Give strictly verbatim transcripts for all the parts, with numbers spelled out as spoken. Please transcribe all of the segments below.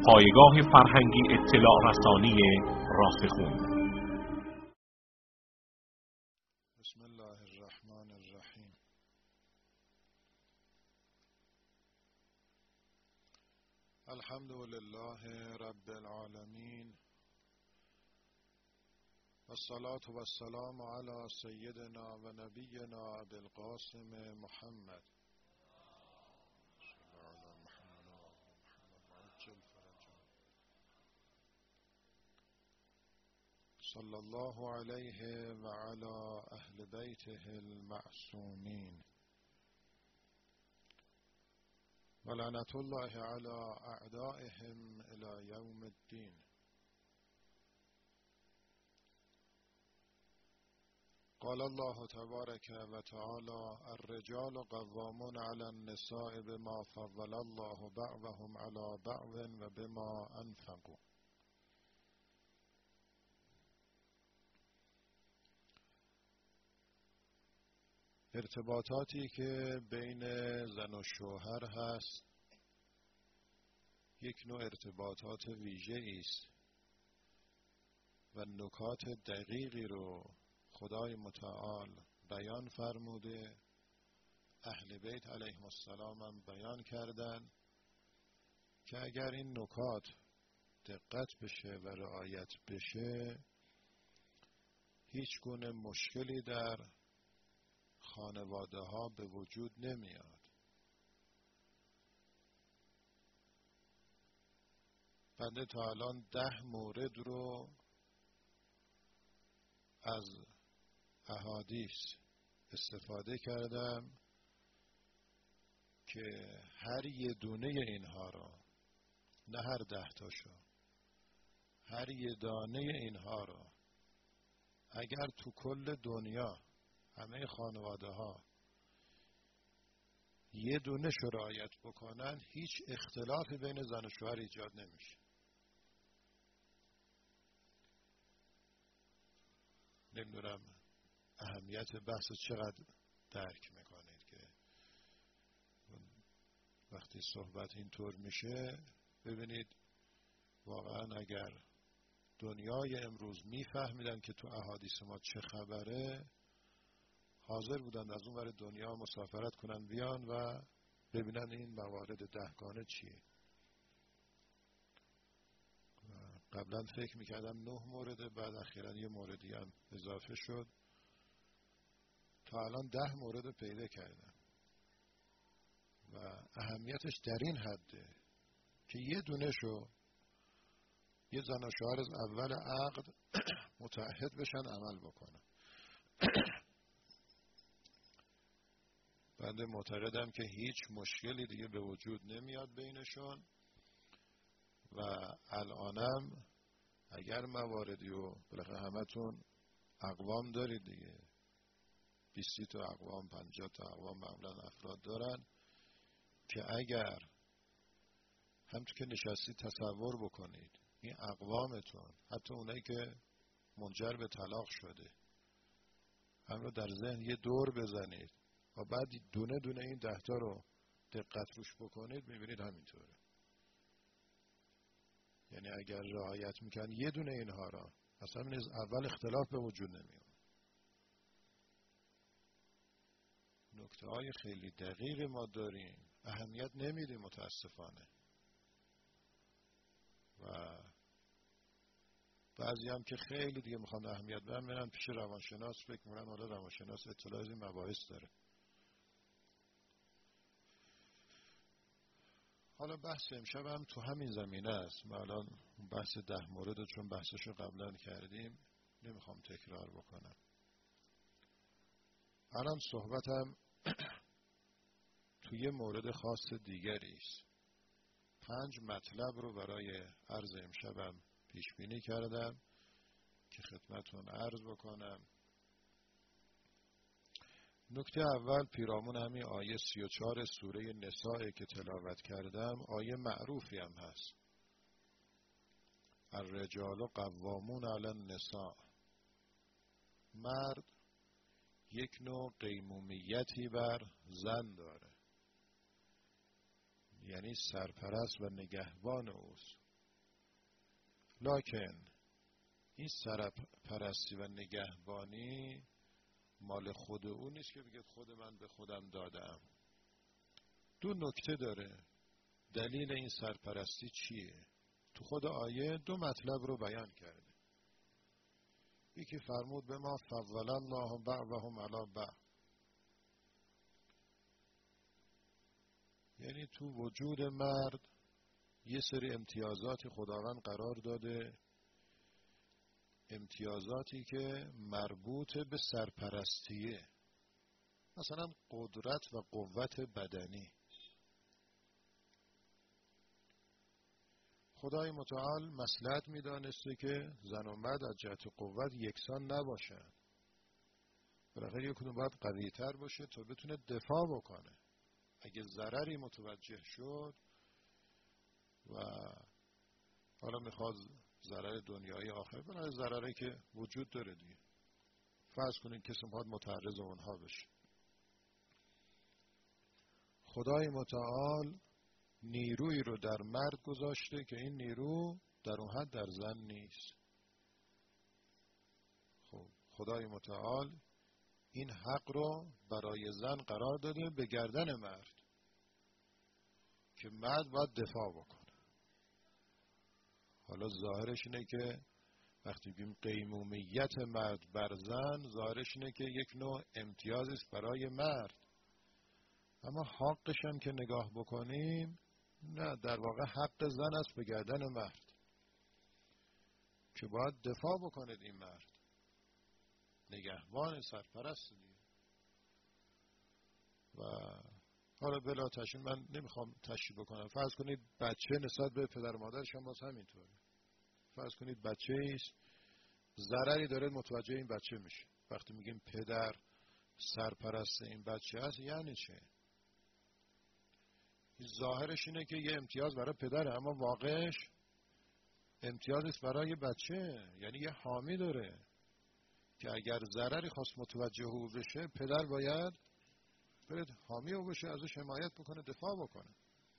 پایگاه فرهنگی اطلاع رسانی راسخون. بسم الله الرحمن الرحیم. الحمد لله رب العالمین والصلاة والسلام علی سیدنا و نبینا ابی القاسم محمد صلی الله علیه و علی اهل بیته المعصومین و لعنت الله علی اعدائهم الی یوم الدین. قال الله تبارک و تعالی الرجال قوامون علی النساء بما فضل الله بعضهم علی بعض و بما انفقوا. ارتباطاتی که بین زن و شوهر هست یک نوع ارتباطات ویژه‌ای است و نکات دقیقی رو خدای متعال بیان فرموده، اهل بیت علیهم السلام هم بیان کردن که اگر این نکات دقت بشه و رعایت بشه هیچ گونه مشکلی در خانواده ها به وجود نمیاد. بنده تا الان ده مورد رو از احادیث استفاده کردم که هر یه دونه اینها رو، نه هر ده تاشو، هر یه دانه اینها رو اگر تو کل دنیا همه خانواده ها یه دونه شو رعایت بکنن هیچ اختلافی بین زن و شوهر ایجاد نمیشه. نمیدونم اهمیت بحث چقدر درک میکنید که وقتی صحبت اینطور میشه ببینید واقعا اگر دنیای امروز میفهمیدن که تو احادیث ما چه خبره حاضر بودن از اون ور دنیا مسافرت کنن بیان و ببینن این موارد دهگانه چیه. قبلا فکر میکردم نه مورده، بعد اخیراً یه موردی هم اضافه شد تا الان ده مورد پیدا کردم و اهمیتش در این حده که یه دونه شو یه زن و شوهر از اول عقد متعهد بشن عمل بکنن. بنده معتقدم که هیچ مشکلی دیگه به وجود نمیاد بینشون و الانم اگر مواردی و بالاخره همتون اقوام دارید دیگه، بیست تا اقوام، پنجاه تا اقوام معمولا افراد دارن که اگر همچون که نشستی تصور بکنید این اقوامتون، حتی اونایی که منجر به طلاق شده، هم رو در ذهن یه دور بزنید و بعد دونه دونه این دهتا رو دقت روش بکنید میبینید همینطوره. یعنی اگر رعایت میکنن یه دونه اینها را اصلا از اول اختلاف به وجود نمیاد. نکته های خیلی دقیق ما داریم، اهمیت نمیدیم متاسفانه و بعضی هم که خیلی دیگه میخوان اهمیت بدن میرن پیش روانشناس، فکر میکنن حالا روانشناس اطلاع از این مباحث داره. حالا بحث امشب هم تو همین زمینه است. ما الان بحث ده مورد رو چون بحثشو قبلا کردیم نمیخوام تکرار بکنم. الان صحبتم توی مورد خاص دیگری است. پنج مطلب رو برای عرض امشبم پیش بینی کردم که خدمتون عرض بکنم. نکته اول پیرامون همین آیه سی و چهار سوره نساء که تلاوت کردم، آیه معروفی هم هست، الرجال قوامون علی النساء. مرد یک نوع قیمومیتی بر زن داره، یعنی سرپرست و نگهبان اوست. لکن این سرپرستی و نگهبانی مال خود او نیست که بگه خود من به خودم دادم. دو نکته داره. دلیل این سرپرستی چیه؟ تو خود آیه دو مطلب رو بیان کرده. یکی فرمود به ما فضل الله بعضهم علی بعض، یعنی تو وجود مرد یه سری امتیازات خداوند قرار داده، امتیازاتی که مربوط به سرپرستیه، مثلا قدرت و قوت بدنی. خدای متعال مصلحت می‌دانسته که زن و مرد از جهت قوت یکسان نباشن. بالاخره یک کدوم باید قوی‌تر باشه تا بتونه دفاع بکنه. اگه ضرری متوجه شد و حالا میخواد ضرر دنیایی آخر، برای ضرری که وجود داره دیگه، فرض کنید کسی میخواد متعرض اونها بشه. خدای متعال نیروی رو در مرد گذاشته که این نیرو در اون حد در زن نیست. خب خدای متعال این حق رو برای زن قرار داده به گردن مرد که مرد باید دفاع بکنه. حالا ظاهرش اینه که وقتی بگیم قیمومیت مرد بر زن، ظاهرش اینه که یک نوع امتیازی است برای مرد، اما حقش هم که نگاه بکنیم نه، در واقع حق زن است به گردن مرد که باید دفاع بکنه. این مرد نگهبان سرپرست دیگه. و حالا بلا تشریح من نمیخوام تشریح بکنم. فرض کنید بچه نسبت به پدر و مادرش هم باز همینطوره. فرض کنید بچه ایست ضرری داره، متوجه این بچه میشه. وقتی میگیم پدر سرپرست این بچه هست یعنی چه؟ ظاهرش اینه که یه امتیاز برای پدره، اما واقعش امتیازی برای بچه، یعنی یه حامی داره که اگر ضرری خواست متوجه او بشه، پدر باید برد حامی او بشه، ازش حمایت بکنه، دفاع بکنه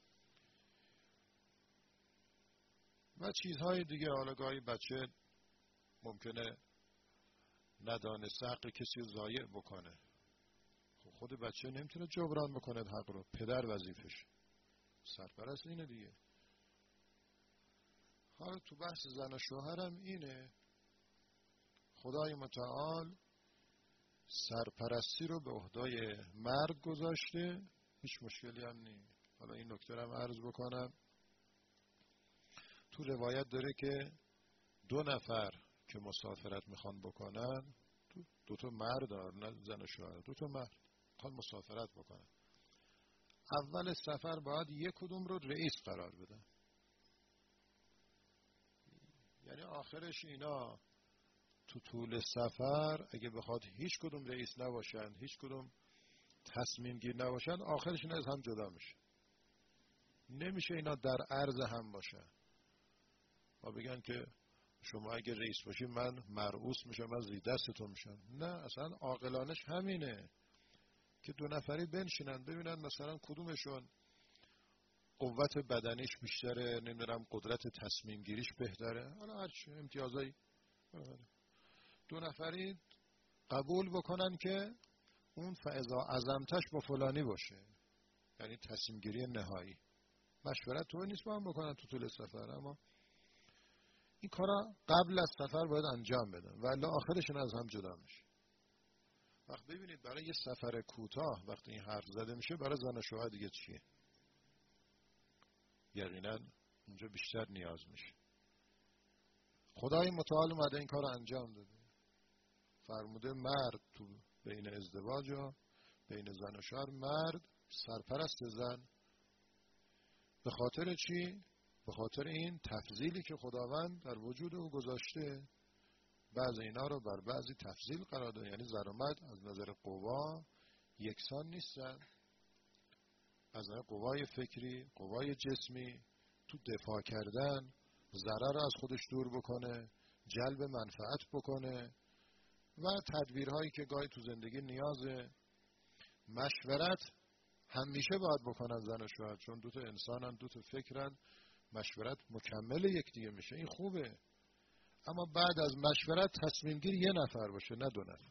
و چیزهای دیگه. حالا گاهی بچه ممکنه ندانسته حق کسی رو ضایع بکنه، خود بچه نمیتونه جبران بکنه حق رو، پدر وظیفش، سرپرست اینه دیگه. حالا تو بحث زن و شوهرم اینه، خدای متعال سرپرستی رو به عهده مرد گذاشته، هیچ مشکلی هم نیست. حالا این نکته رو هم عرض بکنم. تو روایت داره که دو نفر که مسافرت میخوان بکنن، دو تا مرد دارن، نه زن و شوهر، دو تا مرد میخوان مسافرت بکنن، اول سفر باید یک کدوم رو رئیس قرار بدن. یعنی آخرش اینا تو طول سفر اگه بخواد هیچ کدوم رئیس نباشن، هیچ کدوم تصمیم گیر نباشن، آخرش اینا از هم جدا میشه. نمیشه اینا در عرض هم باشن و بگن که شما اگه رئیس باشی من مرعوس میشم، من زیر دستتون میشم. نه، اصلا عاقلانش همینه که دو نفری بنشینن ببینن مثلا کدومشون قوت بدنیش بیشتره، نمیدونم قدرت تصمیم گیریش بهتره، حالا هرچی امتیازایی، دو نفری قبول بکنن که اون فاذا عزمتش با فلانی باشه، یعنی تصمیم گیری نهایی. مشورت تو نیست با هم بکنن تو طول سفر، اما این کارا قبل از سفر باید انجام بدن ولی آخرشون از هم جدا میشه. وقت ببینید برای یه سفر کوتاه وقتی این حرف زده میشه، برای زن و شوهر دیگه چیه؟ یقینا اونجا بیشتر نیاز میشه. خدای متعال اومده این کار رو انجام داده، فرموده مرد تو بین ازدواج و بین زن و شوهر مرد سرپرست زن. به خاطر چی؟ به خاطر این تفضیلی که خداوند در وجود او گذاشته. بعض اینا رو بر بعضی تفضیل قرار داده، یعنی زن و مرد از نظر قوا یکسان نیستن. از نظر قوای فکری، قوای جسمی، تو دفاع کردن، ضرر رو از خودش دور بکنه، جلب منفعت بکنه و تدبیرهایی که گاهی تو زندگی نیازه. مشورت همیشه باید بکنن زن و شوهر، چون دو تا انسانن، دو تا فکرن، مشورت مکمل یکدیگه میشه. این خوبه. اما بعد از مشورت تصمیم گیر یه نفر باشه نه دو نفر.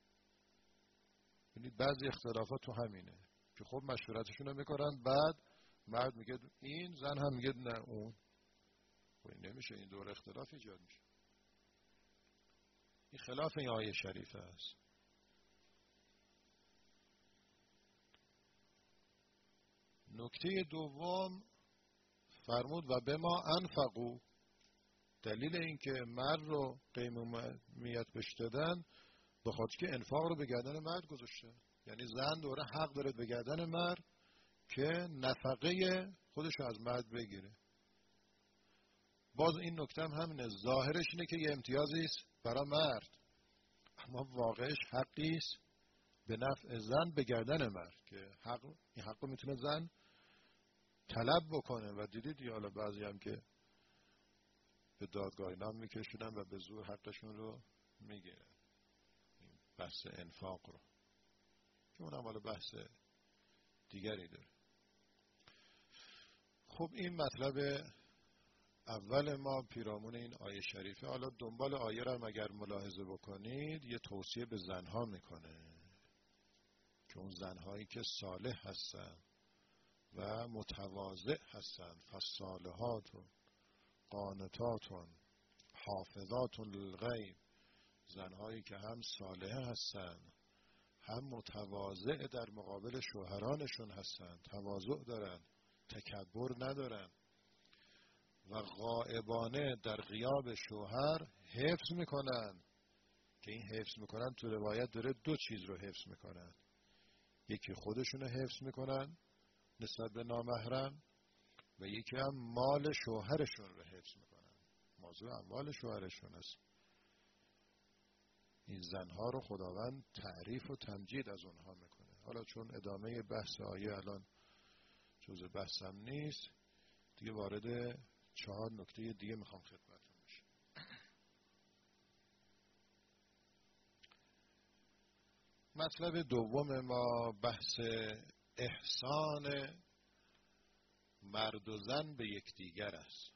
یعنی بعضی اختلافات تو همینه که خب مشورتشون رو میکنن، بعد مرد میگه این، زن هم میگه نه اون. خب این نمیشه، این دور اختلاف ایجاد میشه. این خلاف این آیه شریفه است. نکته دوم فرمود و به ما انفقو، دلیل این که مرد رو قیمومیت بهش دادن به خاطر که انفاق رو به گردن مرد گذاشته. یعنی زن دوره حق داره به گردن مرد که نفقه خودش رو از مرد بگیره. باز این نکته هم همینه، ظاهرش اینه که یه امتیازی است برای مرد، اما واقعش حقی است به نفع زن به گردن مرد که حق، این حق رو میتونه زن طلب بکنه. و دیدید یا حالا بعضی هم که به دادگاه نام میکشونن و به زور حقشون رو میگیرن. این بحث انفاق رو که اونم حالا بحث دیگری داره. خب این مطلب اول ما پیرامون این آیه شریفه. حالا دنبال آیه رو اگر ملاحظه بکنید یه توصیه به زنها میکنه که اون زنهایی که صالح هستن و متواضع هستن، فالصالحات قانتات حافظات للغیب، زنهایی که هم صالحه هستن هم متواضع در مقابل شوهرانشون هستن، تواضع دارن، تکبر ندارن و غائبانه در غیاب شوهر حفظ میکنن. که این حفظ میکنن تو روایت داره دو چیز رو حفظ میکنن، یکی خودشون رو حفظ میکنن نسبت به نامحرم و یکی هم مال شوهرشون رو حفظ میکنن. موضوع اموال شوهرشون است. این زنها رو خداوند تعریف و تمجید از اونها میکنه. حالا چون ادامه بحث آیه الان جزء بحثم نیست دیگه، وارد چهار نکته دیگه میخوام خدمتتون بشم. مطلب دوم ما بحث احسان مرد و زن به یکدیگر است.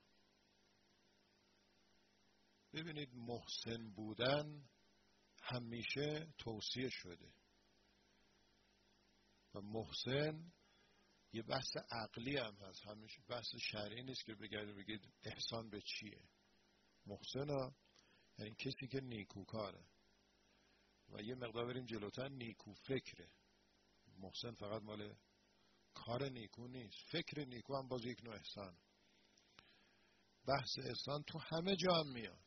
ببینید محسن بودن همیشه توصیه شده و محسن یه بحث عقلی هم هست، همیشه بحث شرعی نیست که بگید بگید احسان به چیه. محسن ها یعنی کسی که نیکوکاره و یه مقدار بریم جلوتر نیکو فکره. محسن فقط مال کار نیکو نیست، فکر نیکو هم باز یک نوع احسان. بحث احسان تو همه جا هم میاد،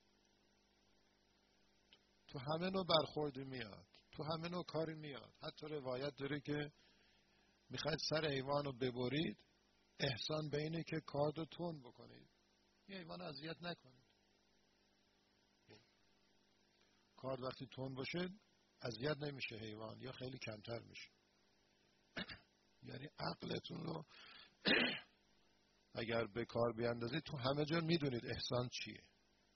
تو همه نوع برخوردی میاد، تو همه نوع کاری میاد. حتی روایت داره که میخواید سر حیوان رو ببرید، احسان به اینه که کارد رو تون بکنید، یه حیوان اذیت نکنید. کارد وقتی تون باشه اذیت نمیشه حیوان یا خیلی کمتر میشه. یعنی عقلتون رو اگر به کار بیاندازید تو همه جا میدونید احسان چیه.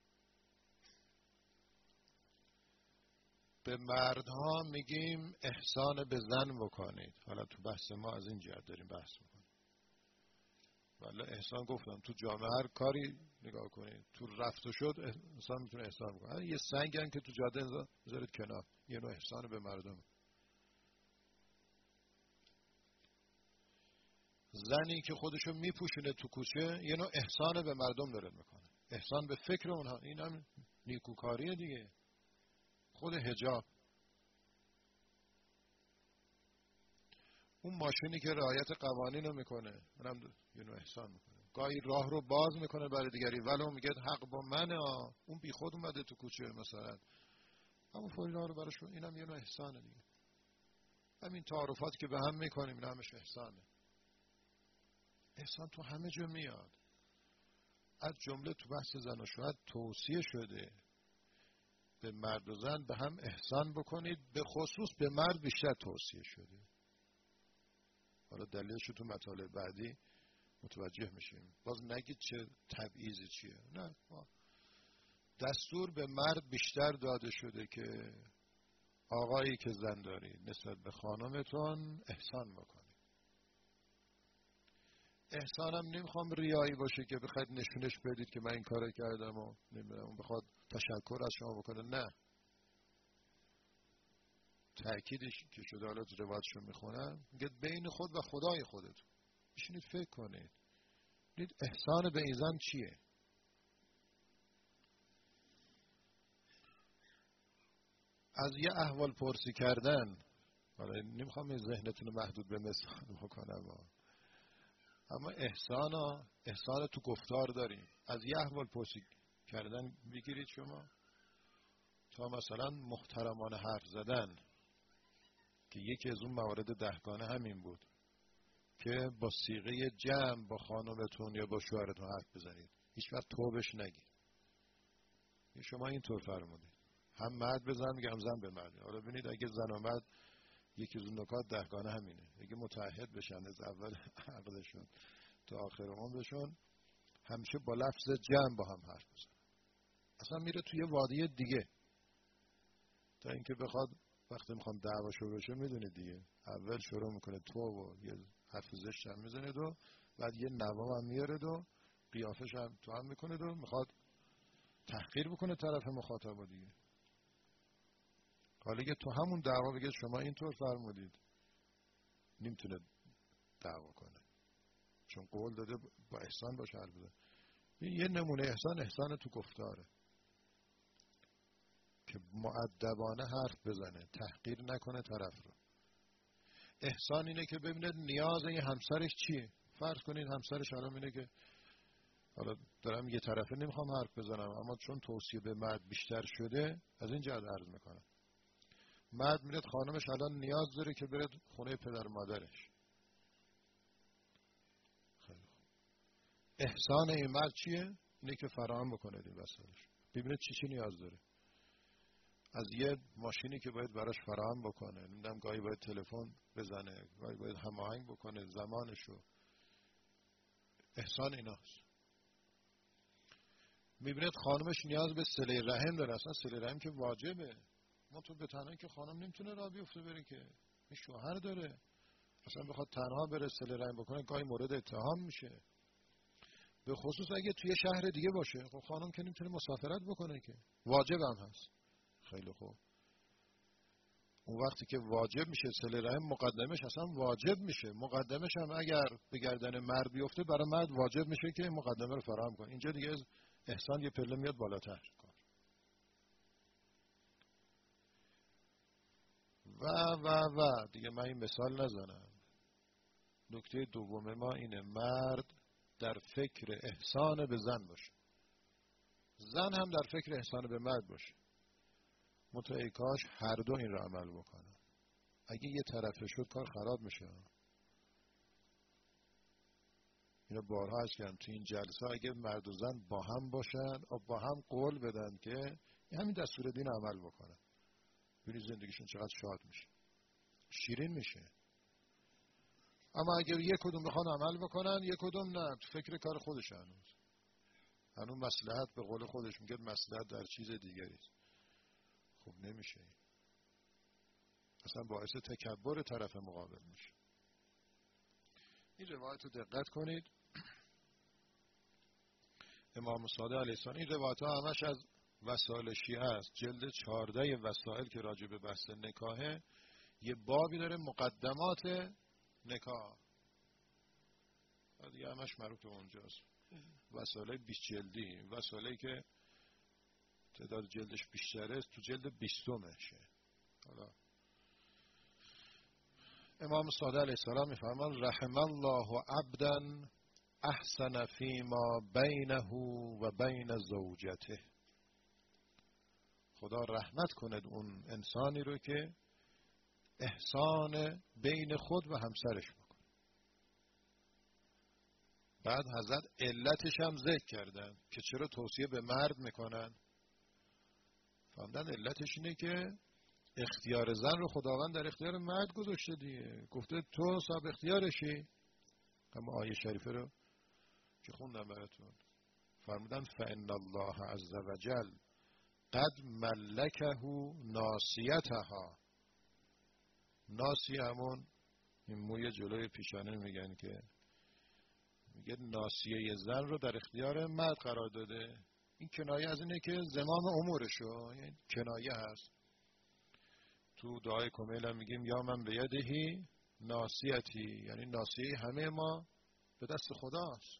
به مردها میگیم احسان به زن بکنید. حالا تو بحث ما از این جهت داریم بحث میکنیم. ولی احسان گفتم تو جامعه هر کاری نگاه کنید، تو رفت و شد انسان میتونه احسان بکنه. یه سنگ هم که تو جاده بذارید کنار، یه نوع احسان به مردم. زنی که خودشو میپوشونه تو کوچه یه نوع احسان به مردم داره میکنه، احسان به فکر اونها. این هم نیکوکاریه دیگه. خود حجاب، اون ماشینی که رعایت قوانین رو میکنه اونم یه نوع احسان میکنه. گاهی راه رو باز میکنه برای دیگری ولو میگه حق با منه، اون بی خود اومده تو کوچه مثلا، اما فوری راه رو براش، اینم یه نوع احسانه دیگه. همین تعارفات که به هم میکنیم این همش احسانه. احسان تو همه جا میاد. از جمله تو بحث زن و شوهر توصیه شده به مرد و زن به هم احسان بکنید، به خصوص به مرد بیشتر توصیه شده. حالا دلیلش تو مطالب بعدی متوجه میشیم. باز نگید چه تبعیضی چیه، نه، دستور به مرد بیشتر داده شده که آقایی که زن دارید نسبت به خانمتون احسان بکنید. احسانم نمیخوام ریایی باشه که بخواید نشونش بدید که من این کارو کردم و نمیدونم بخواد تشکر از شما بکنه. نه، تأکیدش که شده، حالا روایتشو میخونم، میگه بین خود و خدای خودتون بشینید فکر کنید، دید احسان به این زن چیه؟ از یه احوال پرسی کردن، حالا نمیخوام این ذهنتون رو محدود به مثال بکنم، اما احسان ها احسان تو گفتار داریم. از یه احوال پرسی کردن بگیرید شما، تا مثلا محترمانه حرف زدن که یکی از اون موارد دهگانه همین بود که با صیغه جمع با خانمتون یا با شوهرتون حرف بزنید، هیچ وقت تو بهش نگید. شما اینطور فرمودید، هم مرد بزن میگم زن به مرد. حالا ببینید اگه زن و مرد یکی از اون نکات دهگانه همینه، اگه متعهد بشن از اول عقدشون تا آخر عمرشون همیشه با لفظ جمع با هم حرف بزن، اصلا میره توی وادی دیگه، تا اینکه بخواد وقتی میخوام دعواشو بشه میدونید دیگه، اول شروع میکنه تو و یه حرف زشت هم میزنه و بعد یه نوام هم میاره و قیافش هم تو هم میکنه و میخواد تحقیر بکنه طرف مخاطب دیگه. حالا که تو همون دعوا بگه شما اینطور فرمودید، نمیتونه دعوا کنه، چون قول داده با احسان باشه حرف بزنه. یه نمونه احسان، احسان تو گفتاره که مؤدبانه حرف بزنه، تحقیر نکنه طرف رو. احسان اینه که ببینید نیاز این همسرش چیه. فرض کنید همسرش الان اینه که، حالا دارم یه طرفه نمیخوام حرف بزنم، اما چون توصیه به مرد بیشتر شده از این جهت عرض میکنم. مرد میره خانمش الان نیاز داره که بره خونه پدر مادرش. خیلی خوب. احسان این مرد چیه؟ اینه که فراهم بکنه این وسایلش. ببینید چی چی نیاز داره. از یه ماشینی که باید براش فراهم بکنه، نمیدونم گاهی باید تلفن بزنه، گاهی باید هماهنگ بکنه زمانشو. احسان ایناست. میبینید خانمش نیاز به صله رحم داره، اصلا صله رحم که واجبه. ما تو به تنهایی که خانم نمیتونه راه بیفته بره که، این شوهر داره، اصلا بخواد تنها بره صله رحم بکنه گاهی مورد اتهام میشه، به خصوص اگه توی شهر دیگه باشه. خب خانم که نمیتونه مسافرت بکنه که، واجب هم هست. خیلی خوب. اون وقتی که واجب میشه صله رحم، مقدمش اصلا واجب میشه. مقدمش هم اگر به گردن مرد بیفته، برای مرد واجب میشه که مقدمه رو فراهم کنه. اینجا دیگه احسان یه پله میاد بالاتر کار. و و و دیگه من این مثال نزنم. نکته دوم ما اینه، مرد در فکر احسان به زن باشه، زن هم در فکر احسان به مرد باشه. متأ کاش هر دو این رو عمل بکنن. اگه یه طرفه شد کار خراب میشه. اینا بارها هست که تو این جلسه اگه مرد و زن با هم باشن و با هم قول بدن که همین دستور دین عمل بکنن، ببینید زندگیشون چقدر شاد میشه، شیرین میشه. اما اگه یک کدوم بخوان عمل بکنن، یک کدوم نه، تو فکر کار خودش هنوز هنوز مصلحت به قول خودش میگه مصلحت در چیز دیگری. خب نمیشه، اصلا باعث تکبر طرف مقابل میشه. این روایت رو دقت کنید. امام صادق علیه السلام، این روایت ها همش از وسائل شیعه است. جلد چهارده وسائل که راجع به بحث نکاهه، یه بابی داره مقدمات نکاح، دیگه همش مربوط به اونجاست. وسائل بیست جلدی، وسائلی که تعداد جلدش بیشتره تو جلد بیستمشه. حالا امام صادق علیه السلام میفرمان رحم الله عبدا احسن فیما بینه و بین زوجته. خدا رحمت کند اون انسانی رو که احسان بین خود و همسرش بکنه. بعد حضرت علتش هم ذکر کردن که چرا توصیه به مرد میکنن. فهمدن علتش اینه که اختیار زن رو خداوند در اختیار مرد گذاشته دیگه، گفته تو صاحب اختیارشی. اما آیه شریفه رو که خوندم براتون، فرمودن فإن الله عز وجل قد ملکه ناسیتها. ناسی همون این موی جلوی پیشانه میگن که میگه ناصیه زن رو در اختیار مرد قرار داده. این کنایه از اینه که زمام امورشو، یعنی کنایه هست. تو دعای کمیل هم میگیم یا من به یدهی ناصیتی، یعنی ناصیه همه ما به دست خداست،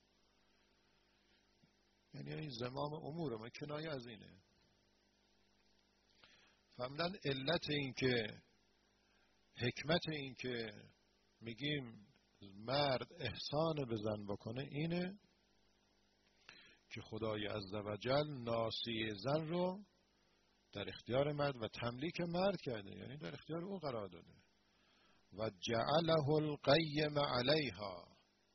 یعنی این زمام امور ما، کنایه از اینه. فهمدن علت این که حکمت این که میگیم مرد احسان به زن بکنه اینه که خدای عزوجل ناصیه زن رو در اختیار مرد و تملیک مرد کرده، یعنی در اختیار او قرار داده. و جعله القیم علیها،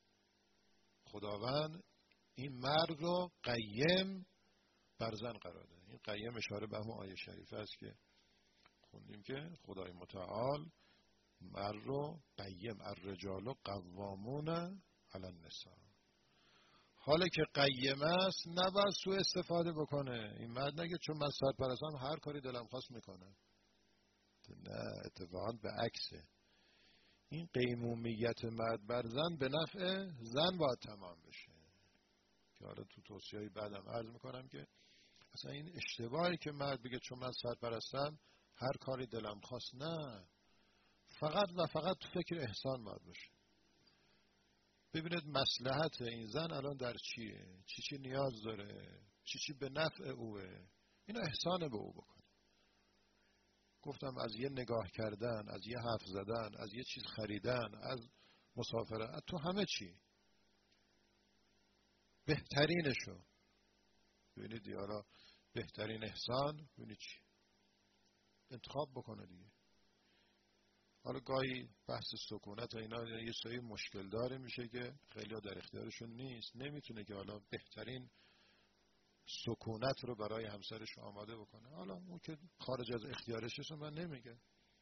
خداوند این مرد رو قیم بر زن قرار داده. این قیم اشاره به همون آیه شریفه است که خوندیم که خدای متعال مرد رو قیم، الرجال قوامون علی النساء. حالا که قیم است نباید سوء استفاده بکنه. این مرد نگه چون من سرپرستم هر کاری دلم خواست میکنه. نه، اتفاقا به عکسه. این قیمومیت مرد بر زن به نفع زن باید تمام بشه، که حالا تو توصیه‌های بعدم عرض میکنم که اصلا این اشتباهی که مرد بگه چون من سرپرستم هر کاری دلم خواست. نه، فقط و فقط تو فکر احسان باید باشه. ببینید مصلحت این زن الان در چیه، چی چی نیاز داره، چی چی به نفع اوه، اینو احسان به او بکن. گفتم از یه نگاه کردن، از یه حرف زدن، از یه چیز خریدن، از مسافرت، تو همه چی بهترینشو ببینید دیارا، بهترین احسان ببینید چی انتخاب بکنه دیگه. حالا گاهی بحث سکونت و اینا یه سری مشکل داره میشه که خیلی ها در اختیارشون نیست، نمیتونه که حالا بهترین سکونت رو برای همسرش آماده بکنه. حالا اون که خارج از اختیارش است من نمیگم.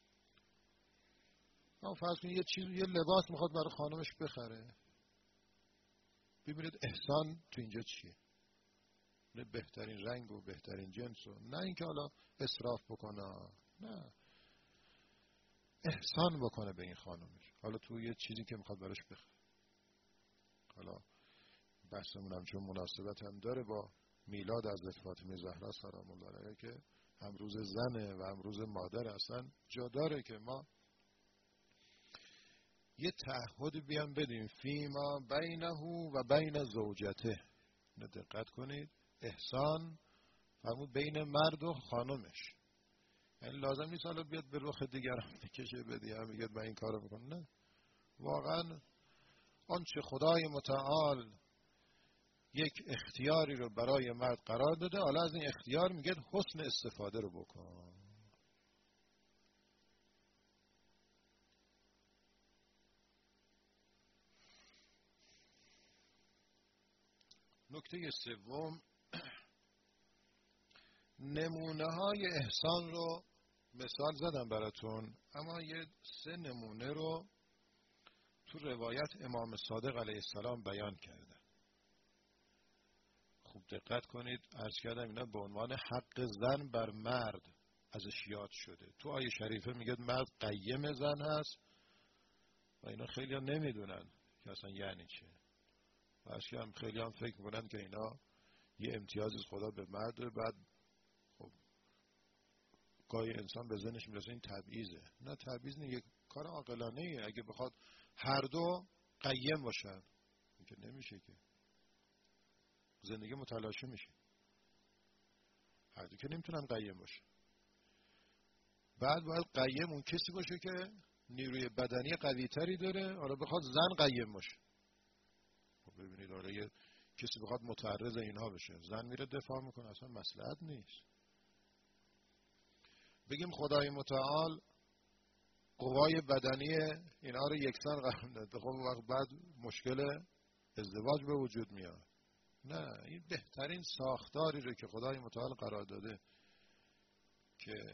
اما فرض کنید یه چیز، یه لباس میخواد برای خانمش بخره، ببینید احسان تو اینجا چیه. نه بهترین رنگ و بهترین جنس و نه اینکه حالا اسراف بکنه، نه، احسان بکنه به این خانمش. حالا تو یه چیزی که میخواد براش بخره. حالا بحثمون هم چون مناسبت هم داره با میلاد حضرت فاطمه زهرا سلام الله علیها که هم روز زنه و هم روز مادر، هستن جا داره که ما یه تعهد بیان بدیم فیما بینه و بین زوجته. اینو دقت کنید، احسان فرمود بین مرد و خانمش، یعنی لازم نیست حالا بیاد به رخ دیگران بکشه بدی هم میگه من این کارو میکنم. نه، واقعا آنچه خدای متعال یک اختیاری رو برای مرد قرار داده، حالا از این اختیار میگه حسن استفاده رو بکن. نکته سوم، نمونه های احسان رو مثال زدم براتون، اما یه سه نمونه رو تو روایت امام صادق علیه السلام بیان کردن. خوب دقت کنید، عرض کردم اینا به عنوان حق زن بر مرد ازش یاد شده. تو آیه شریفه میگه مرد قیم زن هست و اینا خیلی هم نمیدونن که اصلا یعنی چه. و هم خیلی هم فکر میکنن که اینا یه امتیازی خدا به مرد. بعد خب گاهی انسان به ذهنش میرسه این تبعیضه. نه، تبعیض نه، یک کار عاقلانه ایه. اگه بخواد هر دو قیم باشن این که نمیشه، که زندگی متلاشی میشه. هر دو که نمیتونن قیم باشه. بعد باید قیم اون کسی باشه که نیروی بدنی قوی تری داره، حالا بخواد زن قیم باشه. خب ببینید حالا یه کسی بخواد متعرض اینها بشه، زن میره دفاع میکنه، اصلا مصلحت نیست. بگیم خدای متعال قوای بدنی اینا رو یکسان قرار داده، خب وقت بعد مشکل ازدواج به وجود میاد. نه، این بهترین ساختاری رو که خدای متعال قرار داده که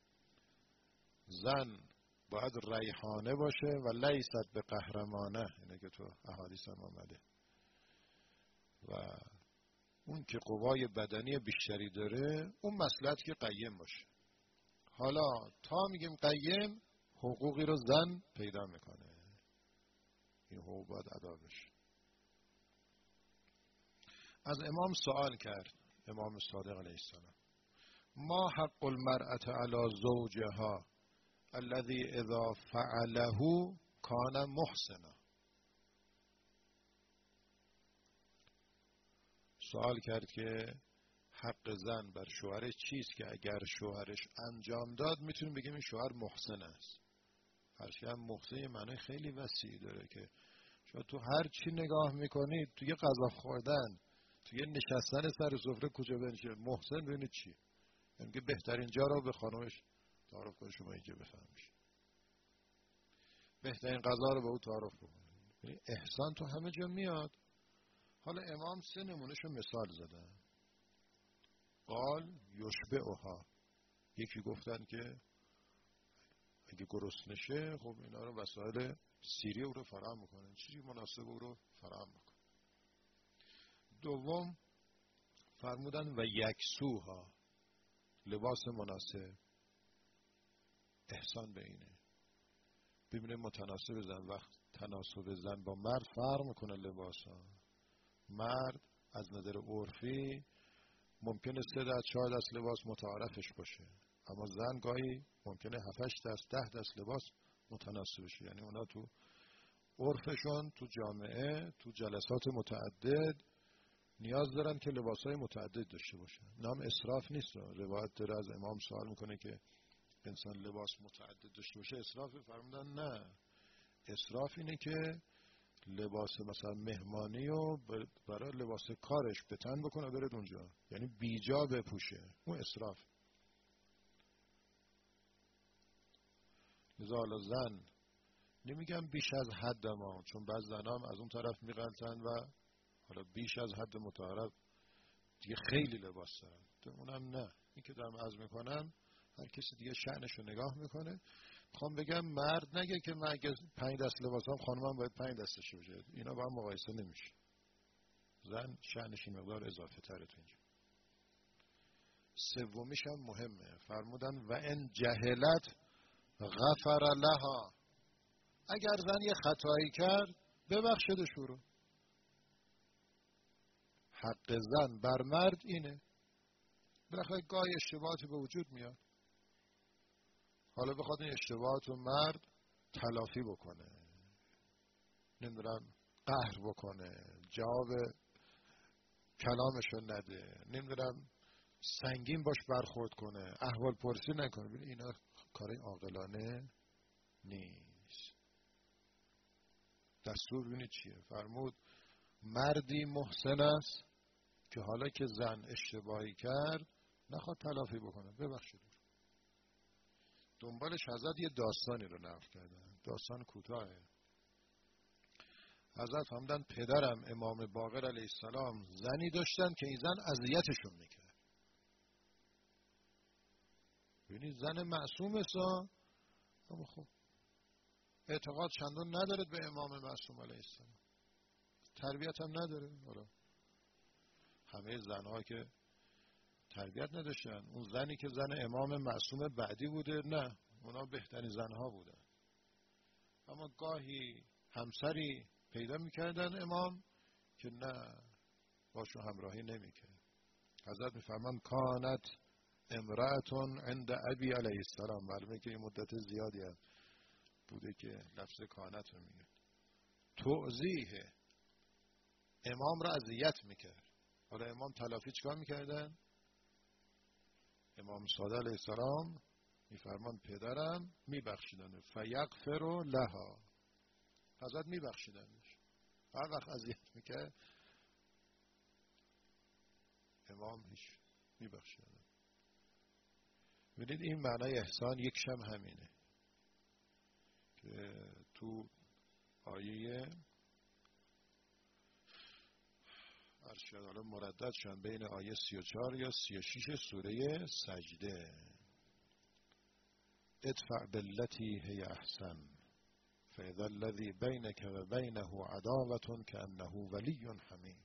زن باید ریحانه باشه و لیست به قهرمانه، اینه که تو احادیث هم آمده، و اون که قوای بدنی بیشتری داره اون مصلحت که قیم باشه. حالا تا میگیم قیم، حقوقی رو زن پیدا میکنه، این حقوق باید ادا بشه. از امام سوال کرد امام صادق علیه السلام ما حق المرأة علی زوجها الذي اذا فعله کان محسنا. سوال کرد که حق زن بر شوهرش چیست که اگر شوهرش انجام داد میتونیم بگیم این شوهر محسن است. هرچند محسن یه معنی خیلی وسیعی داره که شما تو هر چی نگاه میکنید، توی غذا خوردن، توی نشستن سر سفره کجا بنشین محسن ببینید چی؟ یعنی که بهترین جا رو به خانمش تعارف کنه، شما اینجا بفهمیش. بهترین غذا رو به او تعارف کنه. احسان تو همه جا میاد. حالا امام سه نمونهشو مثال زدن. قال یشبعها، یکی گفتن که اگه گرسنشه خب اینا رو وسایل سیری او رو فراهم میکنه، چیزی مناسب او رو فراهم میکنه. دوم فرمودن و یکسوها، لباس مناسب. احسان به اینه. ببینه متناسب زن، وقت تناسب زن با مرد فرق میکنه لباس ها. مرد از نظر عرفی ممکنه سه دست چهار دست لباس متعارفش باشه، اما زن گاهی ممکنه هفت هشت دست ده دست لباس متناسبشه. یعنی اونا تو عرفشون تو جامعه تو جلسات متعدد نیاز دارن که لباسای متعدد داشته باشن. نام اسراف نیست. روایت داره از امام سوال میکنه که انسان لباس متعدد داشته باشه اسراف؟ فرمودن نه، اسراف اینه که لباس مثلا مهمانی و برای لباس کارش به تن بکنه برد اونجا، یعنی بیجا بپوشه، اون اسراف. لذا حالا زن نمیگم بیش از حد، ما چون بعض زنها هم از اون طرف میغلطن و حالا بیش از حد متعارف دیگه خیلی لباس دارن، تو اونم نه. این که دارم عرض میکنم هر کسی دیگه شأنشو نگاه میکنه. میخوام بگم مرد نگه که من اگه پنج دست لباس هم خانمم باید پنج دستش باشه، اینا با هم مقایسه نمیشه. زن شأنش این مقدار اضافه تره تو اینجا. سومیش هم مهمه، فرمودن و ان جهلت غفر لها، اگر زن یه خطایی کرد ببخشدش رو. حق زن بر مرد اینه. بالاخره گاهی اشتباهاتی به وجود میاد، حالا بخواد این اشتباهات رو مرد تلافی بکنه، نمیدونم قهر بکنه، جواب کلامشو نده، نمیدونم سنگین باش برخورد کنه، احوال پرسی نکنه، ببین اینا کار عاقلانه نیست. دستور ببینید چیه؟ فرمود مردی محسن است که حالا که زن اشتباهی کرد نخواد تلافی بکنه، ببخشید. دنبالش حضرت یه داستانی رو نقل کردن، داستان کوتاهه. حضرت فرمودن پدرم امام باقر علیه السلام زنی داشتن که این زن اذیتشون میکرد. ببینید زن معصوم است، اما خب اعتقاد چندان ندارد به امام معصوم علیه السلام، تربیت هم نداره. حالا همه زنها که تربیت نداشتن، اون زنی که زن امام معصوم بعدی بوده نه، اونا بهترین زنها بودن. اما گاهی همسری پیدا میکردن امام که نه، باشون همراهی نمیکرد. حضرت میفرمان کانت امرأتون عند ابی علیه السلام، معلومه که این مدت زیادی هم بوده که لفظ کانت رو میگه. توضیح امام را اذیت میکرد. حالا امام تلافی چکار میکردن؟ امام صادق علیه السلام میفرمان پدرم میبخشیدن، فیغفر لها، حضرت میبخشیدنش. هر وقت اذیت میکرد امام هیچ میبخشیدن. ببینید این معنای احسان یکش هم همینه که تو آیه ارشد حالا مردد شدن بین آیه سی و چهار یا سی و شش سوره سجده. ادفع باللتی هی احسن فاذا الذی بینک و بینه عداوة کانه ولی حمیم.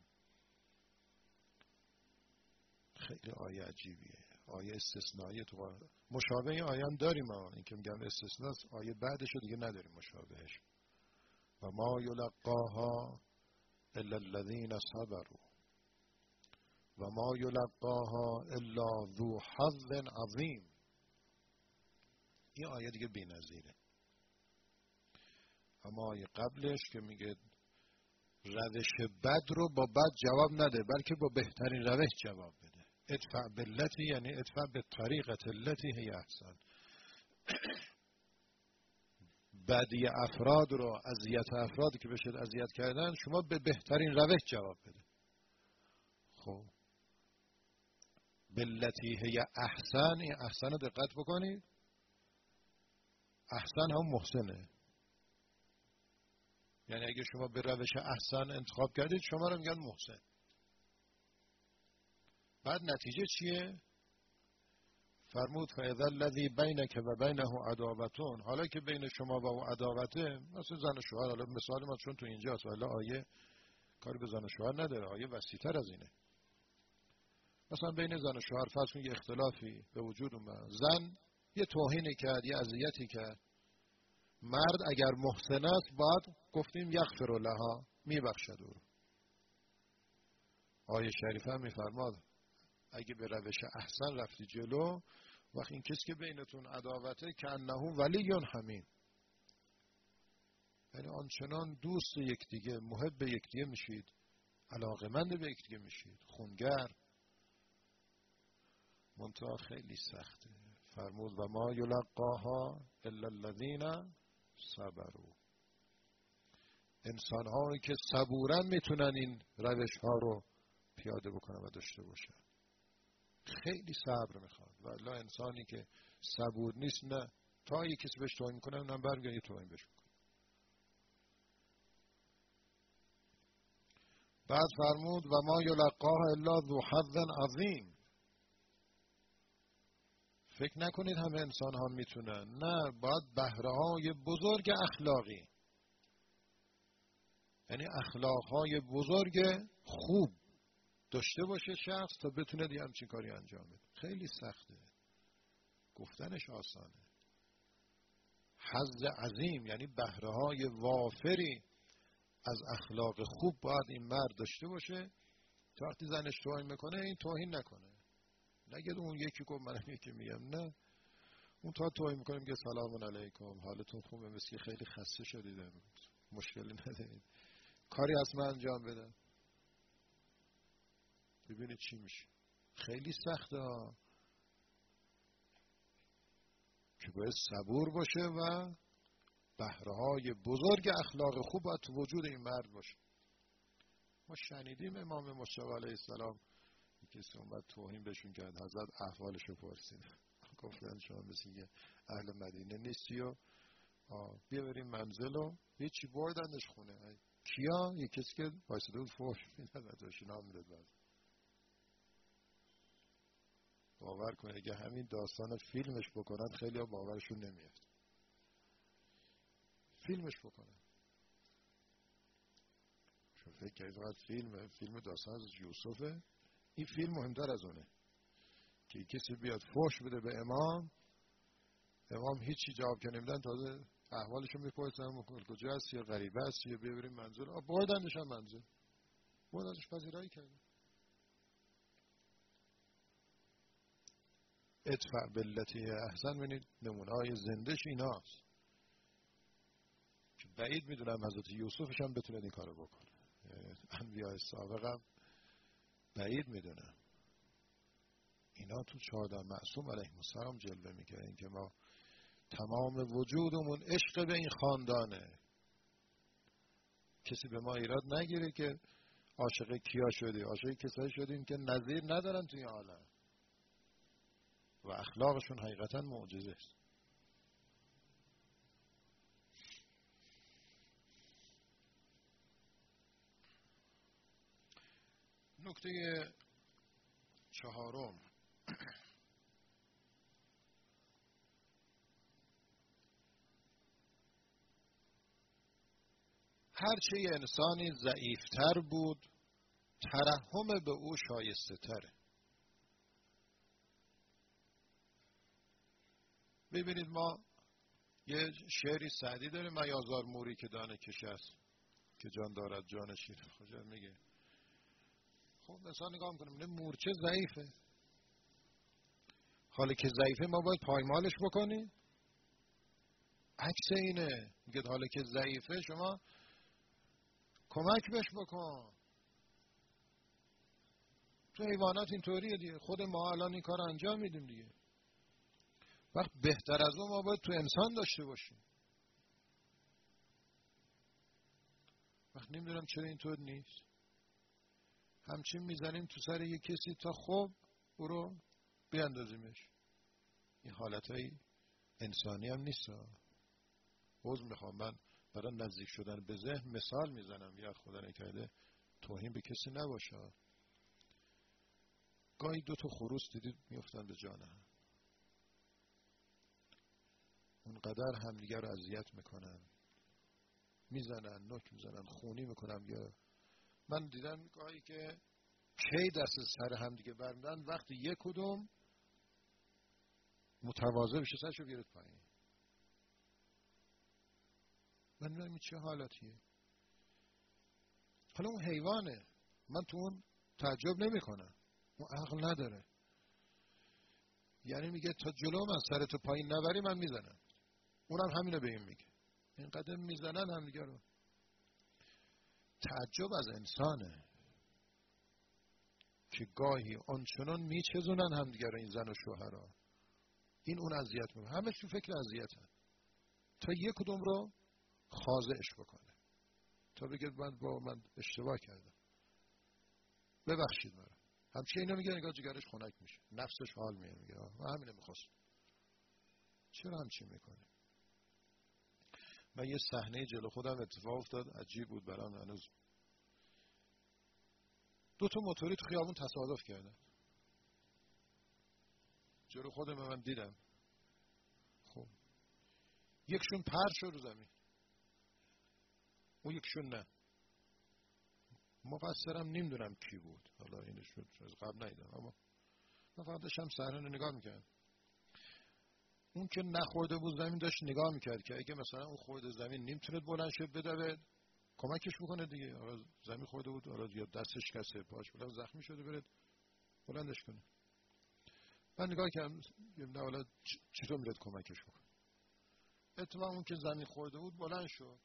خیلی آیه عجیبیه، آیه استثنایی. تو قرآن مشابه آیه هم داریم، ما این که میگم استثناست، آیه بعدش رو دیگه نداریم مشابهش. و ما یلقاها الا الذین صبروا و ما یلقاها الا ذو حظ عظیم. این آیه دیگه بی‌نظیره. اما آیه قبلش که میگه روش بد رو با بد جواب نده، بلکه با بهترین روش جواب بده. ادفع باللتی یعنی ادفع بالطریقة التي هی احسن. بدی افراد رو، اذیت افرادی که بشه اذیت کردن، شما به بهترین روش جواب بده. خب باللتی هی احسن، این احسن رو دقت بکنید، احسن هم محسنه. یعنی اگه شما به روش احسن انتخاب کردید شما رو میگن محسن. بعد نتیجه چیه؟ فرمود فاذا الذی بینک و بینه عداوة، حالا که بین شما و او عداوته، مثلا زن و شوهر، حالا مثال ما چون تو اینجاست ولی آیه کاری به زن و شوهر نداره، آیه وسیع‌تر از اینه. مثلا بین زن و شوهر فرض کنید اختلافی به وجود اومد، زن یه توهینی کرد، یه اذیتی کرد، مرد اگر محسن است باید گفتیم یغفر لها، میبخشد او. آیه شریفه هم میفرماد اگه به روش احسن رفتی جلو، وقت این کسی که بینتون عداوته که انه ولی حمیم، یعنی آنچنان دوست یکدیگه، محب یکدیگه میشید، علاقمند به یکدیگه میشید، خونگر. منتها خیلی سخته. فرمود و ما یلقاها الا الذین صبروا. انسان هایی که صبورن میتونن این روش ها رو پیاده بکنن و داشته باشن. خیلی صبر میخواد. والله انسانی که صبور نیست، نه تا یه کسی بهش توهین میکنه اونم برمیگرده یه توهین بهش میکنه. بعد فرمود و ما یلقاها الا ذو حظ عظیم. فکر نکنید همه انسان ها میتونن، نه، باید بهره های بزرگ اخلاقی، یعنی اخلاق های بزرگ خوب داشته باشه شخص تا بتونه دیگه همچین کاری انجام بده. خیلی سخته، گفتنش آسانه. حظ عظیم یعنی بهره های وافری از اخلاق خوب باید این مرد داشته باشه تا وقتی زنش توهین میکنه این توهین نکنه، نگه اون یکی گفت منم یکی میگم، نه، اون تا توهین میکنه میگه سلام علیکم، حالتون خوبه، مثل خیلی خسته شدید امروز، مشکلی ندارید، کاری از من انجام بدم. ببینید چی میشه. خیلی سخته ها، که باید صبور باشه و بهره‌های بزرگ اخلاق خوب باید تو وجود این مرد باشه. ما شنیدیم امام مجتبی علیه السلام کسی اومد توهین بهشون کرد، حضرت احوالشو پرسید، گفتن شما مثل یه اهل مدینه نیستی و بیا بریم منزل و هیچی، بردنش خونه. کیا؟ یه کسی که بایسته بود فوش میدن و توشی نام میداد. بعد باور کنه اگه همین داستان فیلمش بکنن خیلی ها باورشون نمیاد. فیلمش بکنن. شو فکر کنید فقط فیلم فیلم داستان از یوسفه، این فیلم مهمتر از اونه که کسی بیاد فوش بده به امام، امام هیچی جواب که نمیدن، تازه احوالشو میپرسن کجا هست یا غریبه هست یا ببریم منزل، آ بردنش هم منزل، بردنش پذیرایی کرده. ادفع باللتی احسن. ببینید نمونه‌های زندهش ایناست که بعید میدونم حضرت یوسفش هم بتونه این کارو بکنه، انبیاء سابقم بعید میدونم. اینا تو چهارده معصوم علیهم السلام جلوه میکنه، این که ما تمام وجودمون عشق به این خاندانه، کسی به ما ایراد نگیره که عاشق کیا شدی، عاشق کسایی شدیم که نظیر ندارن توی عالم و اخلاقشون حقیقتا معجزه است. نکته چهارم، هرچه یه انسانی ضعیفتر بود ترحم به او شایسته تره. ببینید ما یه شعری سعدی داریم، میازار موری که دانه کش است که جان دارد جان شیر، کجا میگه خب مثلا نگاه میکنیم مورچه ضعیفه، حالا که ضعیفه ما باید پایمالش بکنیم؟ عکس اینه، میگه حالا که ضعیفه شما کمک بهش بکن. تو حیوانات اینطوریه دیگه، خود ما الان این کار انجام میدیم دیگه. وقت بهتر از اون ما باید تو انسان داشته باشیم. وقت نمیدونم چرا اینطور نیست، همچین میزنیم تو سر یک کسی تا خب او رو بیاندازیمش. این حالتهای انسانی هم نیست. عذر میخوام، من برای نزدیک شدن به ذهن مثال میزنم، یا خدا نکرده توهین به کسی نباشه. گاهی دو تا خروس دیدید میفتن به جان هم، اونقدر همدیگر رو اذیت میکنن، میزنن، نوک میزنن، خونی میکنن. یا من دیدم گاهی که کی دست سر همدیگه برمیدن وقتی یک کدوم متواضع بشه سرشو بیارید پایین. من نمیدونم چه حالتیه. حالا اون حیوانه، من تو اون تعجب نمی کنم، اون عقل نداره. یعنی میگه تا جلو من سرتو پایین نبری من میزنم. اونم همینو به این میگه، اینقدر میزنن هم دیگه رو. تعجب از انسانه که گاهی آنچنان میچزونن هم دیگه رو، این زن و شوهرها. این اون اذیت میکنه، همه تو فکر اذیتن تا یک کدوم رو خاضعش بکنه، تا بگه من با من اشتباه کردم، ببخشید مرا. همچه اینا میگه نگاه جگرش خنک میشه، نفسش حال میگه، میگه همینه میخواست. چرا همچین میکنه؟ من یه صحنه جلو خودم اتفاق افتاد، عجیب بود برام هنوز. دو تا موتوری تو خیابون تصادف کردن، جلو خودم من دیدم. خب یکشون پر شد رو زمین، اون یکشون نه. مقصرم نمیدونم کی بود، حالا اینش رو از قبل ندیدم، اما من فقط داشتم صحنه رو نگاه میکردم. اون که نخورده بود زمین داشت نگاه میکرد که اگه مثلا اون خورده زمین نمیتونه بلند شه بدوه کمکش بکنه دیگه. حالا زمین خورده بود، حالا یا دستش کسه، پاش بلند زخمی شده، برد بلندش کنه. من نگاه کردم نه حالا چطور میرد کمکش بکنه. اتفاقا اون که زمین خورده بود بلند شد،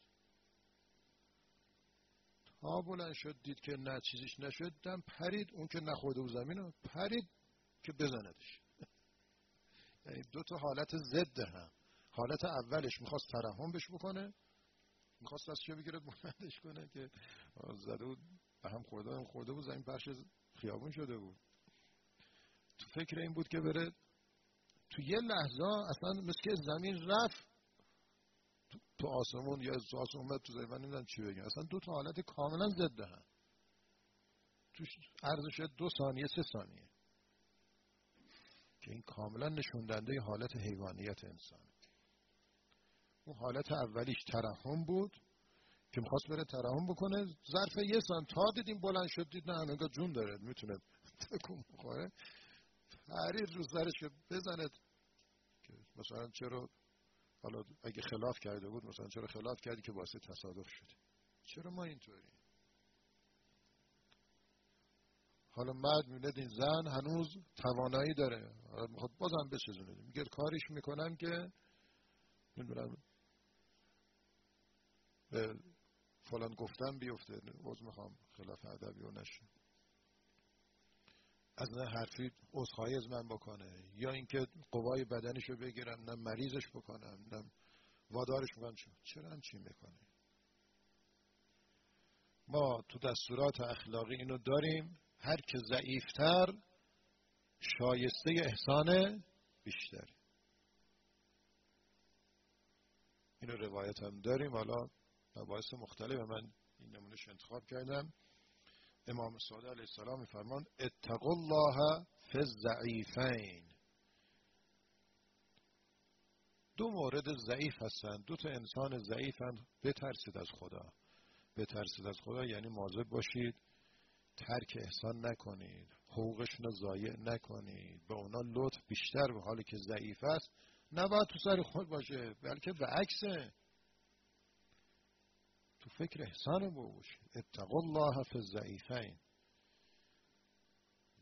تا بلند شد دید که نه چیزیش نشد، دم پرید. اون که نخورده بود زمین رو پرید که بزندش. یعنی دو تا حالت ضد هم. حالت اولش میخواست ترحم بهش بکنه، میخواست دستشو بگیره بلندش کنه که زده بود به هم خورده هم خورده بود، زمین پرش خیابون شده بود. تو فکر این بود که بره تو یه لحظه اصلا مثل که زمین رفت تو, تو آسمون، یا تو آسمون اومد تو زمین. من نمیدونم چی بگم، اصلا دو تا حالت کاملا ضد هم، توش عرضش دو ثانیه سه ثانیه، که این کاملا نشون دهنده حالت حیوانیت انسان. اون حالت اولیش ترحم بود که می‌خواست بره ترحم بکنه، ظرف یه ثانیه تا دیدیم بلند شد، دید نه انگار جون داره میتونه تکون بخوره، پرید رو سرش که بزنه که مثلا چرا، حالا اگه خلاف کرده بود مثلا چرا خلاف کردی که باعث تصادف شده. چرا ما اینطوری؟ حالا مرد میبینه این زن هنوز توانایی داره، میخواد بازم بچزونه، میگه کاریش میکنم که نمیدونم به فلان گفتم بیفته، عذر میخوام خلاف ادبی و نشه، از نه حرفی عذرخواهی از من بکنه، یا اینکه قوای بدنشو بگیرم نه مریضش بکنم نه وادارش میکنم. چرا همچین میکنه؟ ما تو دستورات اخلاقی اینو داریم، هر که ضعیفتر شایسته احسان بیشتر. اینو روایت هم داریم، حالا مباحث مختلف من این نمونهش انتخاب کردم. امام صادق علیه السلام میفرمان اتقوا الله فی الضعیفین. دو مورد ضعیف هستن، دو تا انسان ضعیفن، بترسید از خدا. بترسید از خدا یعنی مواظب باشید ترک احسان نکنید، حقوقشون رو ضایع نکنید، به اونا لطف بیشتر به حالی که ضعیف است. نباید تو سر خود باشه، بلکه به عکسه، تو فکر احسان باشید. اتقوا الله فی الضعیفین.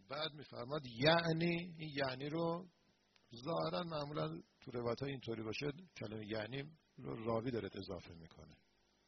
بعد میفرماد یعنی، این یعنی رو ظاهرا معمولا تو روایت ها اینطوری باشه کلمه یعنی رو راوی داره اضافه میکنه،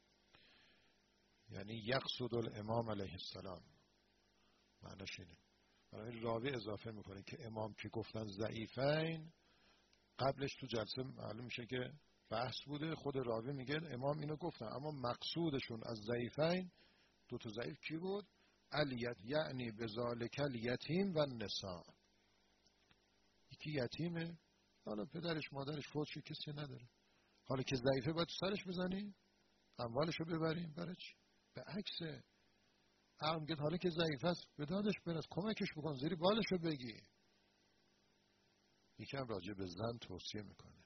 یعنی یقصد الامام علیه السلام، معناش اینه. برای راوی اضافه میکنه که امام که گفتن ضعیفین، قبلش تو جلسه معلوم میشه که بحث بوده، خود راوی میگه امام اینو گفتن، اما مقصودشون از ضعیفین دو تا ضعیف کی بود؟ الیت، یعنی بذالک الیتیم و النساء. یکی یتیمه، حالا پدرش مادرش فوت شد کسی نداره، حالا که ضعیفه باید سرش بزنیم اموالشو ببریم؟ برای چی؟ به عکسه عقل میگه حالا که ضعیف است به دادش برس، کمکش بکن، زیر بالشو بگی. یکم راجع به زن توصیه میکنه.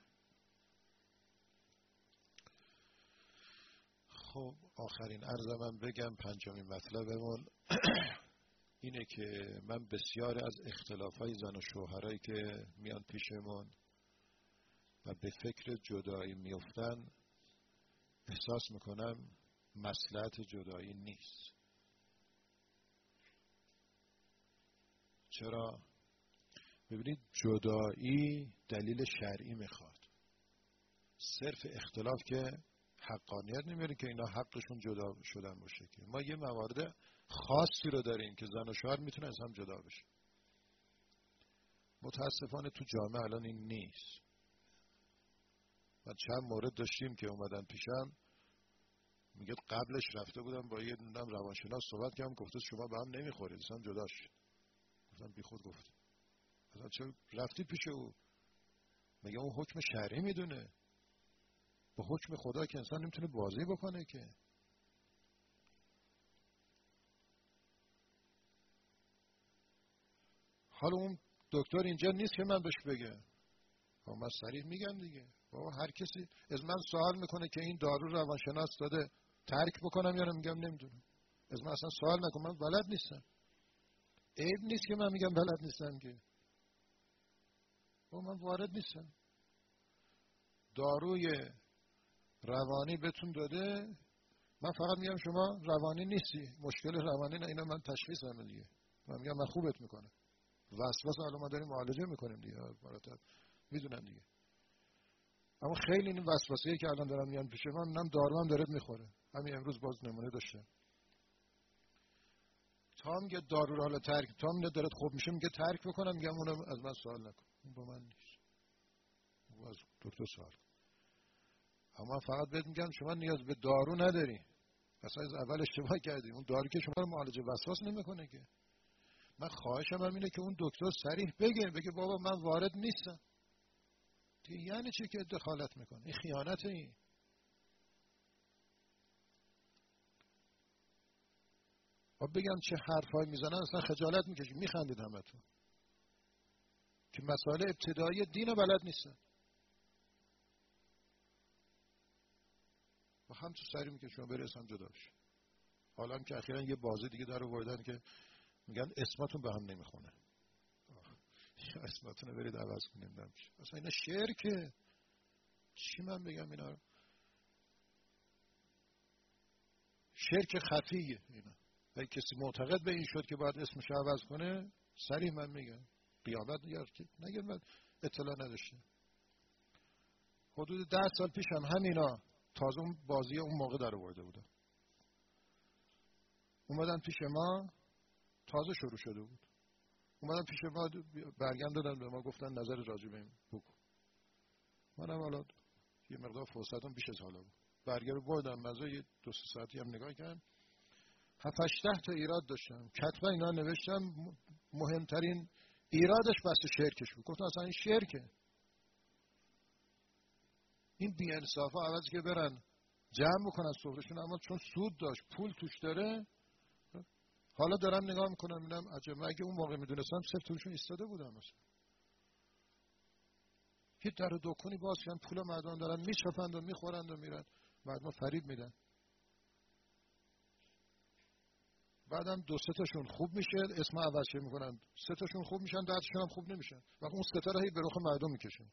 خب آخرین عرض من بگم، پنجمین مطلبمون اینه که من بسیار از اختلافهای زن و شوهرایی که میان پیشمون و به فکر جدایی میفتن احساس میکنم مصلحت جدایی نیست. چرا؟ ببینید جدایی دلیل شرعی میخواد، صرف اختلاف که حقانیت نمیاره که اینا حقشون جدا شدن باشه. که ما یه موارد خاصی رو داریم که زن و شوهر میتونه از هم جدا بشه. متاسفانه تو جامعه الان این نیست. من چند مورد داشتیم که اومدن پیشم میگه قبلش رفته بودم با یه نم روانشناس صحبت کردم، گفته شما به هم نمیخورید، اصلا جدا شید. گفتم بی خود گفت. اصلا چرا رفتی پیش او؟ میگه اون حکم شرعی میدونه، با حکم خدا که انسان نمیتونه بازی بکنه که. حالا اون دکتر اینجا نیست که من بهش بگم، من صریح میگم دیگه. بابا هر کسی از من سوال میکنه که این دارو روانشناس داده ترک بکنم یا میگم نمیدونم. از من اصلا سوال نکن، من بلد نیستم. عیب نیست که من میگم بلد نیستم که. بابا من وارد نیستم. داروی روانی بهتون داده، من فقط میگم شما روانی نیستی، مشکل روانی نه، اینا من تشخیص همه دیگه. من میگم من خوبت میکنم. وسواس حالا ما داریم معالجه میکنیم دیگه، براتون میدونن دیگه. اما خیلی این وسواسه‌ای که الان دارن میان پیش من، منم دارو هم داره میخوره. همین امروز باز نمونه داشتم. تا میگه دارو رو حالا ترک، تا میگه داره خوب میشه میگه ترک بکنم، میگم اونم از من سوال نکن. اون با من نیست. اون از دکتر سوال کن. اما فقط بهت میگم شما نیاز به دارو نداری. اصلا از اول اشتباه کردی. اون دارو که شما رو معالجه وسواس نمیکنه که. من خواهشم هم اینه که اون دکتر صریح بگه، بگه بابا من وارد نیستم. دیگه یعنی چی که دخالت میکنه؟ این خیانته. این و بگم چه حرفایی میزنن اصلا خجالت میکشید، میخندید همتون که مسائل ابتدایی دین بلد نیستن و هم تو سری میکشید شما برس هم جدا بشه. حالا هم که اخیراً یه بازی دیگه در آوردن که میگن اسمتون به هم نمیخونه، اسمتون رو برید عوض کنید. نمیشه اصلا اینا شرکه. چی من بگم اینا رو؟ شرک خفیه اینا. اگه کسی معتقد به این شد که باید اسمش عوض کنه، سریع من میگم قیامت دیگر که نگه من اطلاع نداشته. حدود ده سال پیش هم همینا تازه اون بازی اون موقع در آورده بودن، اومدن پیش ما، تازه شروع شده بود، اومدن پیش ما برگم دادن به ما، گفتن نظر راجع به این بگو. منم حالا یه مقدار فرصتم بیش از حالا بود، برگه رو بردم مزه یه دو سه ساعتی هم نگاه کردم، هفت هشت تا ایراد داشتم، کتبا اینا نوشتم. مهمترین ایرادش بحث شرکش بود. گفتم اصلا این شرکه. این بی انصافا عوض که برن جمع بکنن سفرهشون، اما چون سود داشت پول توش داره، حالا دارم نگاه میکنم میبینم عجب، اگه اون موقع میدونستم صرف توشون ایستاده بودم مثلا. که در دکونی باز کردن، پول مردم دارن میچپند و میخورند و میرن، مردم فریب میدن. بعدم دو سه تاشون خوب میشه اسم عوض میکنن، سه تاشون خوب میشن، ده تاشون هم خوب نمیشن. و اون سه تا رو هی به رخ مردم میکشن.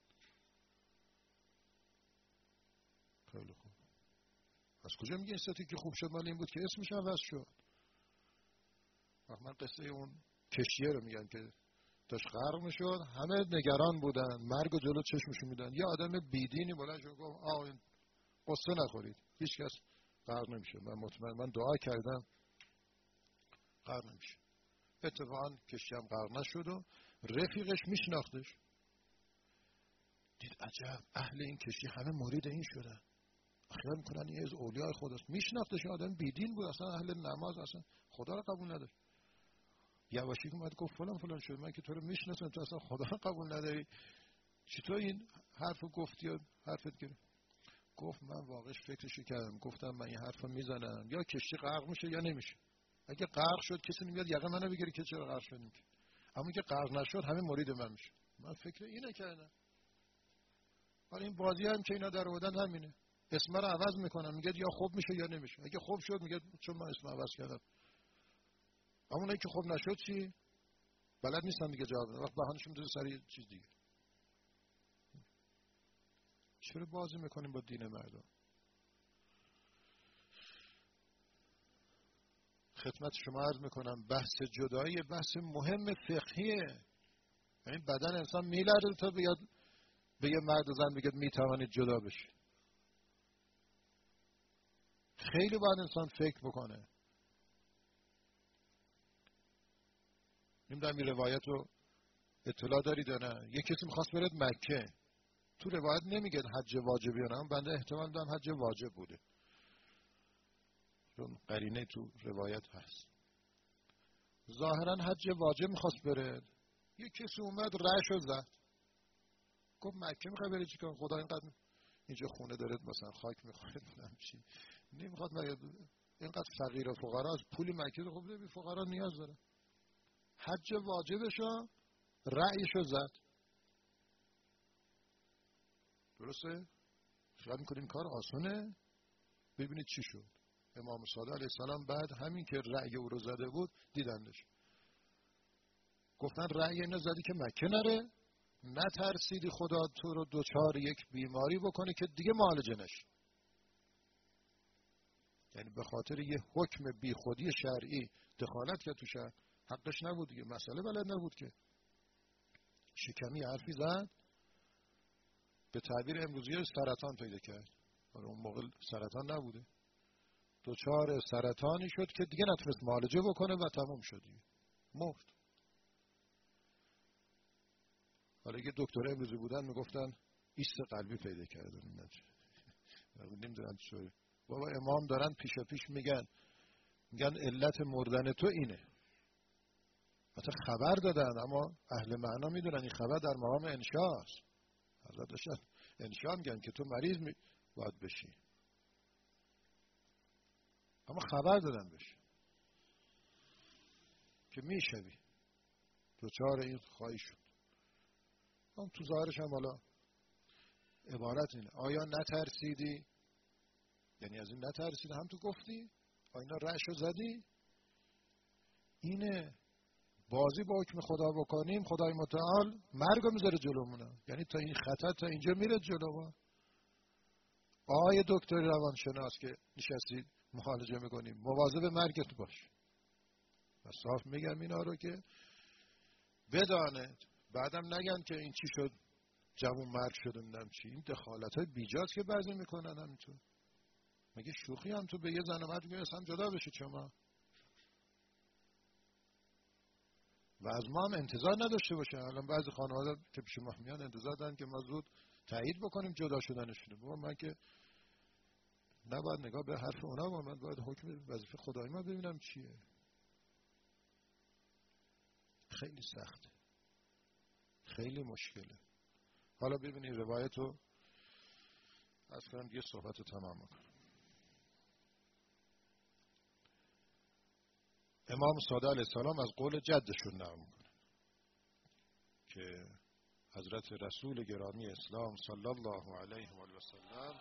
خیلی خوب. از کجا میگه این سه تا که خوب شد مال این بود که اسمش عوض شد؟ وقت من قصه اون کشتیه رو میگن که داشت غرق میشد، همه نگران بودن، مرگ و جلو چشمشون میدن. یه آدم بیدینی بلند شد گفت آه این قصه نخورید، هیچ کس غرق نمیشه، من مطمئن، من دعا کردم غرق نمیشه. اتفاقا کشتی هم غرق نشد و رفیقش میشناختش، دید عجب اهل این کشتی همه مرید این شدن، خیال میکنن این از اولیاء خداست. میشناختش، آدم بیدین بود، اصلا اهل نماز، اصلا خدا رو قبول نداشت. یواشکی اومد گفت فلان فلان شد، من که تو رو میشناسم، تو اصلا خدا رو قبول نداری، چطور این حرفو گفتی یا حرفت گرفت؟ گفت من واقعا فکرشو کردم، گفتم من این حرفو میزنم یا کشتی غرق میشه یا نمیشه. اگه غرق شد کسی نمیاد یقه منو بگیره که چرا غرق شدیم، که اما که غرق نشد همه مرید من میشه. من فکر اینو کردم. حالا این بازی هم که اینا در آوردن همینه، اسم رو عوض میکنن، میگه یا خوب میشه یا نمیشه. اگه خوب شد میگه چون من اسم عوض کردم. اما اونایی که خوب نشد چی؟ بلد نیستن دیگه جواب بدن، وقت بهانه‌شون میذاره سر یه چیز دیگه. چرا بازی میکنیم با دین مردم؟ خدمت شما عرض میکنم بحث جدایی بحث مهم فقهیه. یعنی بدن انسان میلرزه تا بیاد به یه مرد و زن بگه میتوانید جدا بشی. خیلی باید انسان فکر بکنه. نمیدونم این روایت رو اطلاع دارید یا نه؟ یه کسی میخواست برد مکه، تو روایت نمیگه حج واجبی یا نه، بنده احتمال دارم حج واجب بوده چون قرینه تو روایت هست. ظاهرا حج واجب میخواست بره، یه کسی اومد رعشو زد، گفت مکه میخوای بری چیکار؟ خدا اینقدر اینجا خونه دارد مثلا خاک میخواد نمیدونم چی، نمیخواد مگه اینقدر فقیر و فقرا از پول مکه رو خب ببین فقرا نیاز داره. حج واجبشو رأیشو زد. درسته؟ خیال میکنیم کار آسونه؟ ببینید چی شد. امام صادق علیه السلام بعد همین که رأی او رو زده بود دیدندش، گفتن رأی اینو زدی که مکه نره، نترسیدی خدا تو رو دوچار یک بیماری بکنه که دیگه معالجه نشه. یعنی به خاطر یه حکم بی خودی شرعی دخالت کرد تو شهر، حقش نبود دیگه، مسئله بلد نبود که شکمی حرفی زد، به تعبیر امروزی سرطان پیدا کرد. اون موقع سرطان نبوده، دوچار سرطانی شد که دیگه نتونست معالجه بکنه و تمام شد دیگه، مرد. حالا یه دکتر امروزی بودن میگفتن ایست قلبی پیدا کرده، نمیدونم چطوره. بابا امام دارن پیشا پیش میگن میگن علت مردن تو اینه، حتی خبر دادن، اما اهل معنا میدونن این خبر در مقام انشاست. حضرت داشتن انشا میگن که تو مریض می باید بشی، اما خبر دادن بشی که میشوی، دوچار این خواهی شد. هم تو ظاهرش هم حالا عبارت اینه، آیا نترسیدی؟ یعنی از این نترسیدی، هم تو گفتی آیا اینا رعشو زدی؟ اینه بازی با حکم خدا بکنیم، خدای متعال مرگو میذاره جلومونه، یعنی تا این خطر تا اینجا میره جلو. آقای دکتر روانشناس که نشستید معالجه میکنیم، مواظب مرگت باش. و صاف میگم اینا رو که بدانه، بعدم نگن که این چی شد جوون مرگ شد نمیدونم چی. این دخالت های بیجاست که بعضی میکنن همینطور. مگه شوخی هم تو به یه زن مرد میگه هم جدا بشید شما و از ما هم انتظار نداشته باشن. الان بعضی خانواده که پیش ما میان انتظار دارن که ما زود تایید بکنیم جدا شدنشون. بابا من که نباید نگاه به حرف اونا، با من باید حکم وظیفه خدای ما ببینم چیه. خیلی سخته، خیلی مشکله. حالا ببینید روایت رو از کنم دیگه صحبت رو تمام کنم. امام صادق علیه السلام از قول جدشون نقل میکنه که حضرت رسول گرامی اسلام صلی الله علیه و آله و سلم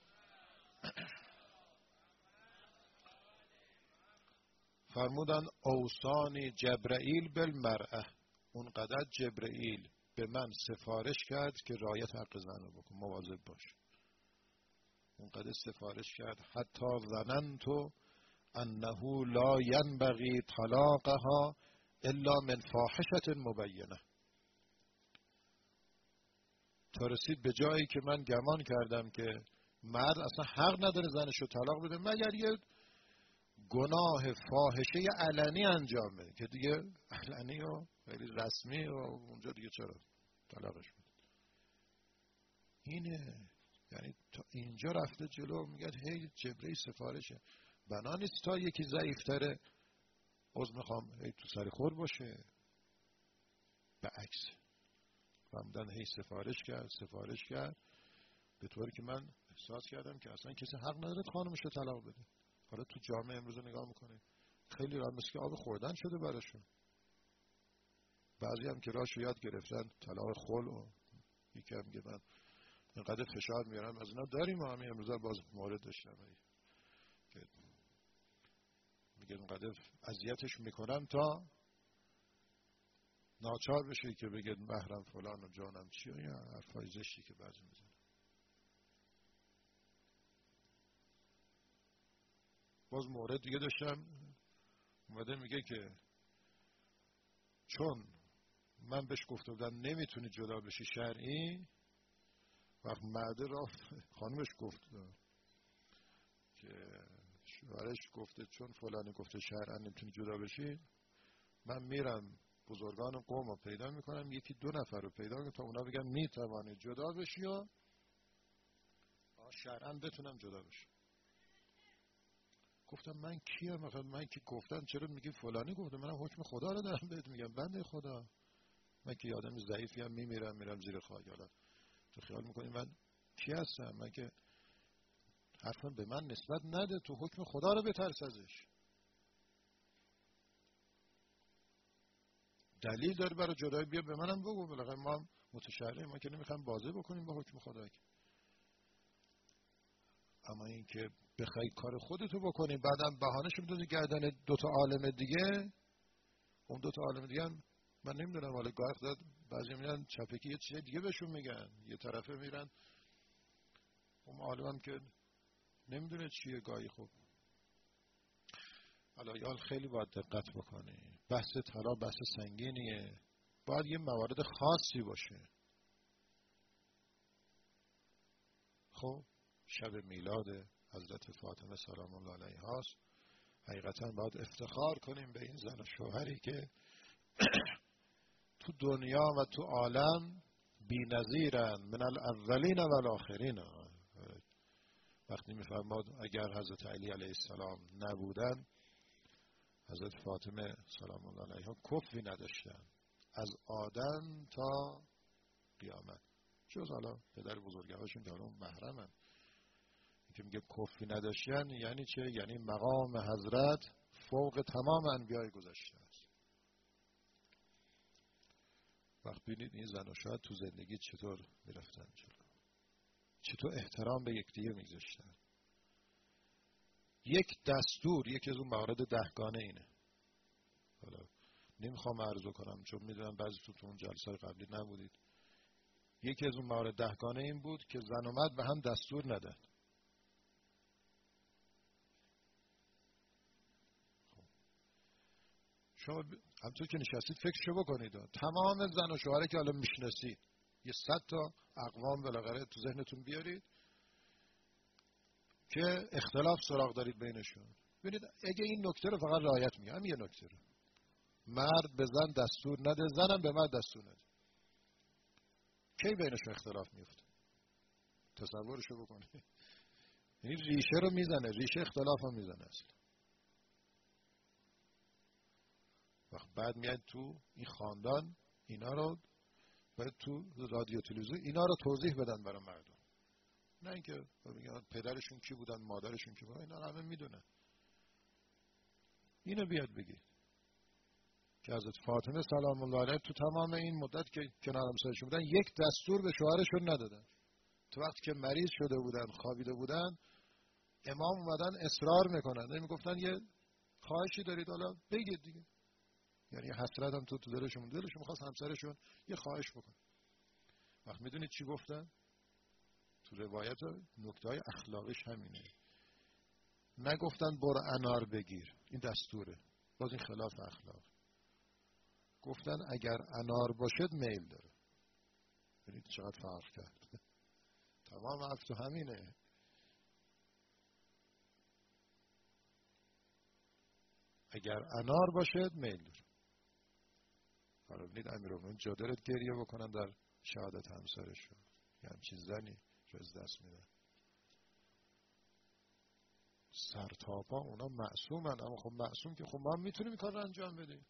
فرمودن اوصانی جبرائیل بالمرأه، اونقدر جبرائیل به من سفارش کرد که رعایت حق زن رو بکن، مواظب باش. اونقدر سفارش کرد حتی ظننت انه لا ینبغی طلاقها الا من فاحشة مبینه. تا رسید به جایی که من گمان کردم که مرد اصلا حق نداره زنش رو طلاق بده مگر یه گناه فاحشه علنی انجام بده که دیگه علنی و خیلی رسمی و اونجا دیگه چرا طلاقش بده. اینه، یعنی تا اینجا رفته جلو. میگه هی جبرئیل سفارشه، بنا نیست تا یکی ضعیفتره عذر میخوام هی تو سر خور باشه. به عکس رمضان هی سفارش کرد سفارش کرد به طوری که من احساس کردم که اصلا کسی حق نداره خانمش رو طلاق بده. حالا تو جامعه امروز نگاه میکنه خیلی راحت مثل که آب خوردن شده براشون. بعضی هم که راهشو یاد گرفتن طلاق خل و یکی هم میگه من اینقدر فشار میارم از اینا داریم. و همین امروز باز مورد داشتم که میگه اینقدر اذیتش میکنم تا ناچار بشه که بگه محرم فلان و جانم چی و یا حرفای زشتی که بعضی میزنه. باز مورد دیگه داشتم اومده میگه که چون من بهش گفته بودم نمیتونی جدا بشی شرعی، وقت مرده رفت خانمش گفت که شوهرش گفته چون فلانی گفته شرعا نمیتونی جدا بشی، من میرم بزرگان قوم رو پیدا میکنم یکی دو نفر رو پیدا میکنم تا اونا بگن میتوانی جدا بشی و شرعا بتونم جدا بشی. گفتم من کیم؟ من که گفتم چرا میگی فلانی گفته؟ منم حکم خدا رو دارم بهت میگم بنده خدا. من که آدم ضعیفی ام میمیرم میرم زیر خاک. حالا تو خیال میکنی من کی هستم؟ من که حرفم به من نسبت نده، تو حکم خدا رو بترس ازش. دلیل داره برای جدایی بیا به منم بگو. بالاخره ما هم متشرعیم، ما که نمیخوایم بازی بکنیم با حکم خدا. اما این که بخوای کار خودتو بکنی بعدم بهانه‌شو میذاری گردن دو تا عالم دیگه، اون دو تا عالم دیگه هم من نمیدونم حالا گاهی داد بعضی میرن چپکی یه چیز دیگه بهشون میگن، یه طرفه میرن اون عالم هم که نمیدونه چیه گاهی. خوب حالا یال خیلی باید دقت بکنی. بحث طلاق بحث سنگینیه، باید یه موارد خاصی باشه. خب شب میلاد حضرت فاطمه سلام الله علیها هست، حقیقتا باید افتخار کنیم به این زن و شوهری که تو دنیا و تو عالم بی‌نظیرن، من الاولین و الاخرین. وقتی میفرماد اگر حضرت علی علیه السلام نبودن حضرت فاطمه سلام الله علیها کفی نداشتن از آدم تا قیامت، جز حالا پدر بزرگوارشون که حالا محرمن. که میگه کفی نداشتن یعنی چه؟ یعنی مقام حضرت فوق تمام انبیای گذشته است. وقت ببینید این زن و شوهر تو زندگی چطور میرفتن جلو، چطور احترام به یکدیگه میگذاشتن. یک دستور، یکی از اون موارد دهگانه اینه. حالا نمیخوام عرض کنم چون میدونم بعضی تو تو اون جلسه قبلی نبودید. یکی از اون موارد دهگانه این بود که زن و مرد به هم دستور ندن. شما همطور که نشستید فکرشو بکنید، تمام زن و شوهره که حالا میشناسید یه صد تا اقوام بالاخره تو ذهنتون بیارید که اختلاف سراغ دارید بینشون. ببینید اگه این نکته رو فقط رعایت میگم، هم یه نکته رو مرد به زن دستور نده، زنم به مرد دستور نده، کی بینشون اختلاف میفته؟ تصورشو بکنید. یعنی ریشه رو میزنه، ریشه اختلاف رو میزنه اصلا. وقت بعد میاد تو این خاندان اینا رو باید تو رادیو تلویزیون اینا رو توضیح بدن برای مردم، نه اینکه بگن پدرشون کی بودن مادرشون کی بودن، اینا همه میدونن. اینو بیاد بگید که حضرت فاطمه سلام الله علیها تو تمام این مدت که کنار همسرشون بودن یک دستور به شوهرشون ندادن. تو وقتی که مریض شده بودن خوابیده بودن امام اومدن اصرار میکنن، نمیگفتن یه خواهشی دارید حالا بگید دیگه. یعنی حسرت هم تو تو دلشون دلشون می‌خواست همسرشون یه خواهش بکنه. وقت میدونید چی گفتن؟ تو روایت نکته‌های اخلاقیش همینه. نگفتن برو انار بگیر، این دستوره، باز این خلاف اخلاق. گفتن اگر انار باشد میل داره. ببینید چقدر فرق کرد. تمام حرف تو همینه. اگر انار باشد میل داره. حالا ببینید امیرالمومنین جا داره گریه بکنن در شهادت همسرش، یه همچین زنی رو از دست میدن. سر تا پا اونا معصومن، اما خب معصوم که خب ما هم میتونیم این کار رو انجام بدیم.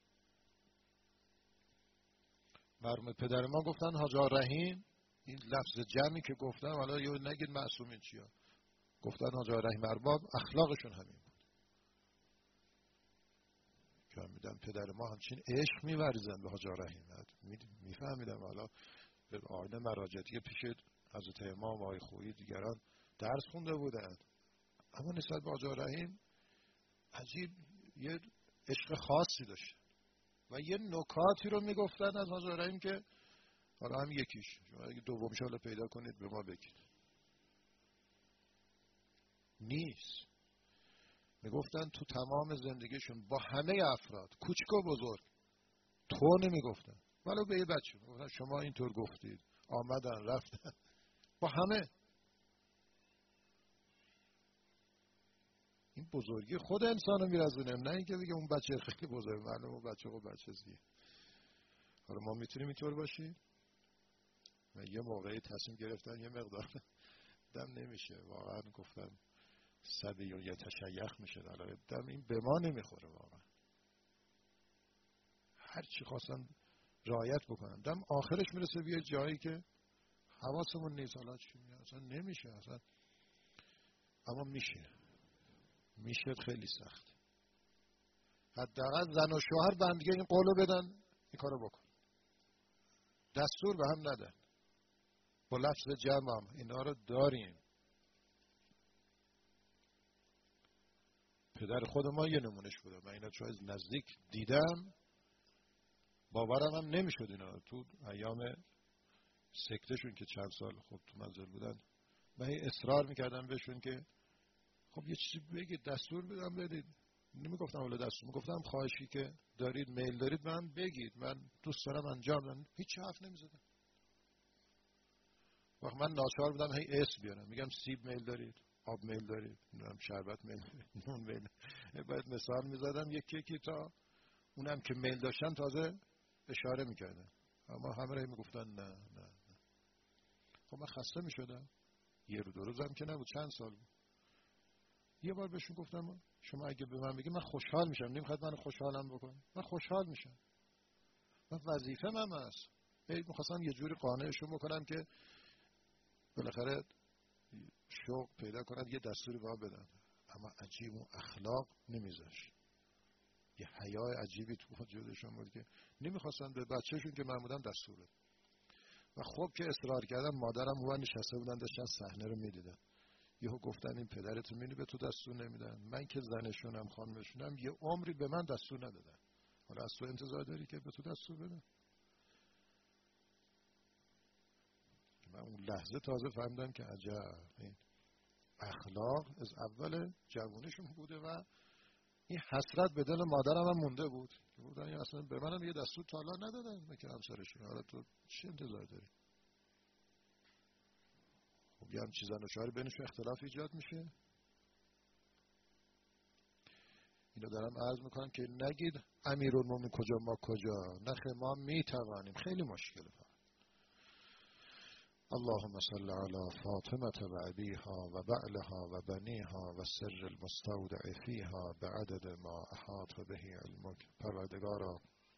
مرحوم پدر ما گفتن حاج آقا رحیم، این لفظ جمعی که گفتن، حالا یه نگید معصومین چیا، گفتن حاج آقا رحیم ارباب اخلاقشون همین بود که میدن پدر ما همچین عشق می‌ورزن به حاج آقا رحیم. میفهمیدم حالا به آینه مراجعی پیش حضرت امام و آقای خویی دیگران درس خونده بودن، اما نسبت به حاج آقا رحیم عجیب یه عشق خاصی داشت و یه نکاتی رو میگفتن از حاج آقا رحیم که حالا هم یکیش شما اگه دومیش حالا پیدا کنید به ما بگید. نیست. میگفتن تو تمام زندگیشون با همه افراد کوچک و بزرگ تو نمیگفتن، ولو به یه بچه میگفتن شما اینطور گفتید، آمدن رفتن، با همه. این بزرگی خود انسان رو میرزونه، نه اینکه بگه اون بچه خیلی بزرگ، معلومه اون بچه خود بچه زیه. حالا ما میتونیم اینطور باشیم؟ و یه موقعی تصمیم گرفتن یه مقدار دم نمیشه، واقعا گفتن سبی یا یه تشیخ میشه، حالا دم این به ما نمیخوره واقعا. هر چی خواستن رعایت بکنن، دم آخرش میرسه بیه جایی که حواسمون نیست، حالا چی میگه اصلا نمیشه اصلا. اما میشه، میشه خیلی سخت. حداقل زن و شوهر به هم دیگه این قولو بدن این کارو بکن، دستور به هم ندن، با لفظ جمع هم اینا رو داریم. پدر خود ما یه نمونش بوده، من اینا چون از نزدیک دیدم باورم هم نمیشد. اینا تو ایام سکتشون که چند سال خب تو منزل بودن، من اصرار میکردم بهشون که خب یه چیزی بگید، دستور بدم بدید. نمیگفتم ولی دستور، میگفتم خواهشی که دارید میل دارید من بگید، من دوست دارم انجام بدم. هیچ حرف نمیزدم. وقت من ناچار بودم هی اسم بیارم، میگم سیب میل دارید، آب میل دارید، نمیدونم شربت میل دارید، نون میل دارید. باید مثال میزدم یکی یکی تا اونم که میل داشتن تازه اشاره میکردن، اما همه راه میگفتن نه نه نه. خب من خسته میشدم. یه رو دو روزم که نبود، چند سال بود. یه بار بهشون گفتم شما اگه به من بگی من خوشحال میشم، نمیخواد من خوشحالم بکن، من خوشحال میشم، من وظیفه من هست. میخواستم یه جوری قانعشون بکنم که بالاخره شوق پیدا کنن یه دستوری به ما بدن، اما عجیب اون اخلاق نمیذاش. یه حیا عجیبی تو وجودشون بود که نمیخواستن به بچهشون که من بودم دستور بدن. و خب که اصرار کردم، مادرم اون نشسته بودن داشتن صحنه رو میدیدن. یهو گفتن این پدرتون میبینی به تو دستور نمیدن. من که زنشونم خانمشونم یه عمری به من دستور ندادن، حالا از تو انتظار داری که به تو دستور بدن؟ من اون لحظه تازه فهمیدم که عجب این اخلاق از اول جوانیشون بوده و این حسرت به دل مادرم هم مونده بود. بودن یا اصلا به منم یه دستور تا حالا ندادن، من که همسرشون، حالا تو چی انتظار داری؟ خب یه هم چیزن و شوهر بینشون اختلاف ایجاد میشه. اینو دارم عرض میکنم که نگید امیرالمومنین کجا ما کجا، نخه ما میتوانیم، خیلی مشکله. اللهم صل علی فاطمه و ابیها و بعلها و بنیها و سر المستودع فیها بعدد ما احاط به علمک. پروردگارا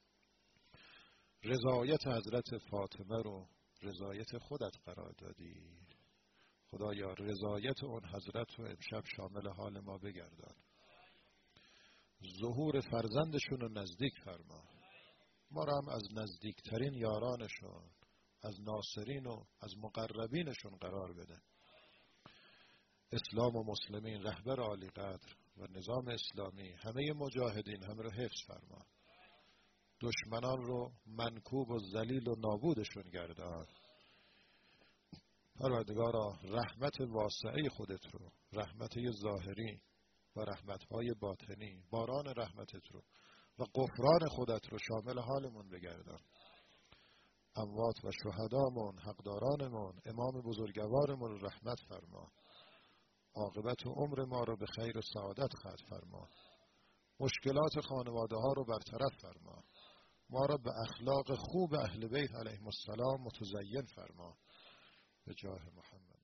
رضایت حضرت فاطمه رو رضایت خودت قرار دادی، خدایا رضایت اون حضرت رو امشب شامل حال ما بگردان. ظهور فرزندشون رو نزدیک فرما، ما رو هم از نزدیکترین یارانشون، از ناصرین و از مقربینشون قرار بده. اسلام و مسلمین، رهبر عالی قدر و نظام اسلامی، همه مجاهدین همه رو حفظ فرما. دشمنان رو منکوب و ذلیل و نابودشون گردان. پروردگارا رحمت واسعه خودت رو، رحمت ظاهری و رحمت‌های باطنی، باران رحمتت رو و غفران خودت رو شامل حالمون بگردان. اموات و شهدامون، حقدارانمون، امام بزرگوارمون رو رحمت فرما. عاقبت عمر ما رو به خیر و سعادت ختم فرما. مشکلات خانواده ها رو برطرف فرما. ما را به اخلاق خوب اهل بیت علیهم السلام متزین فرما. به جاه محمد.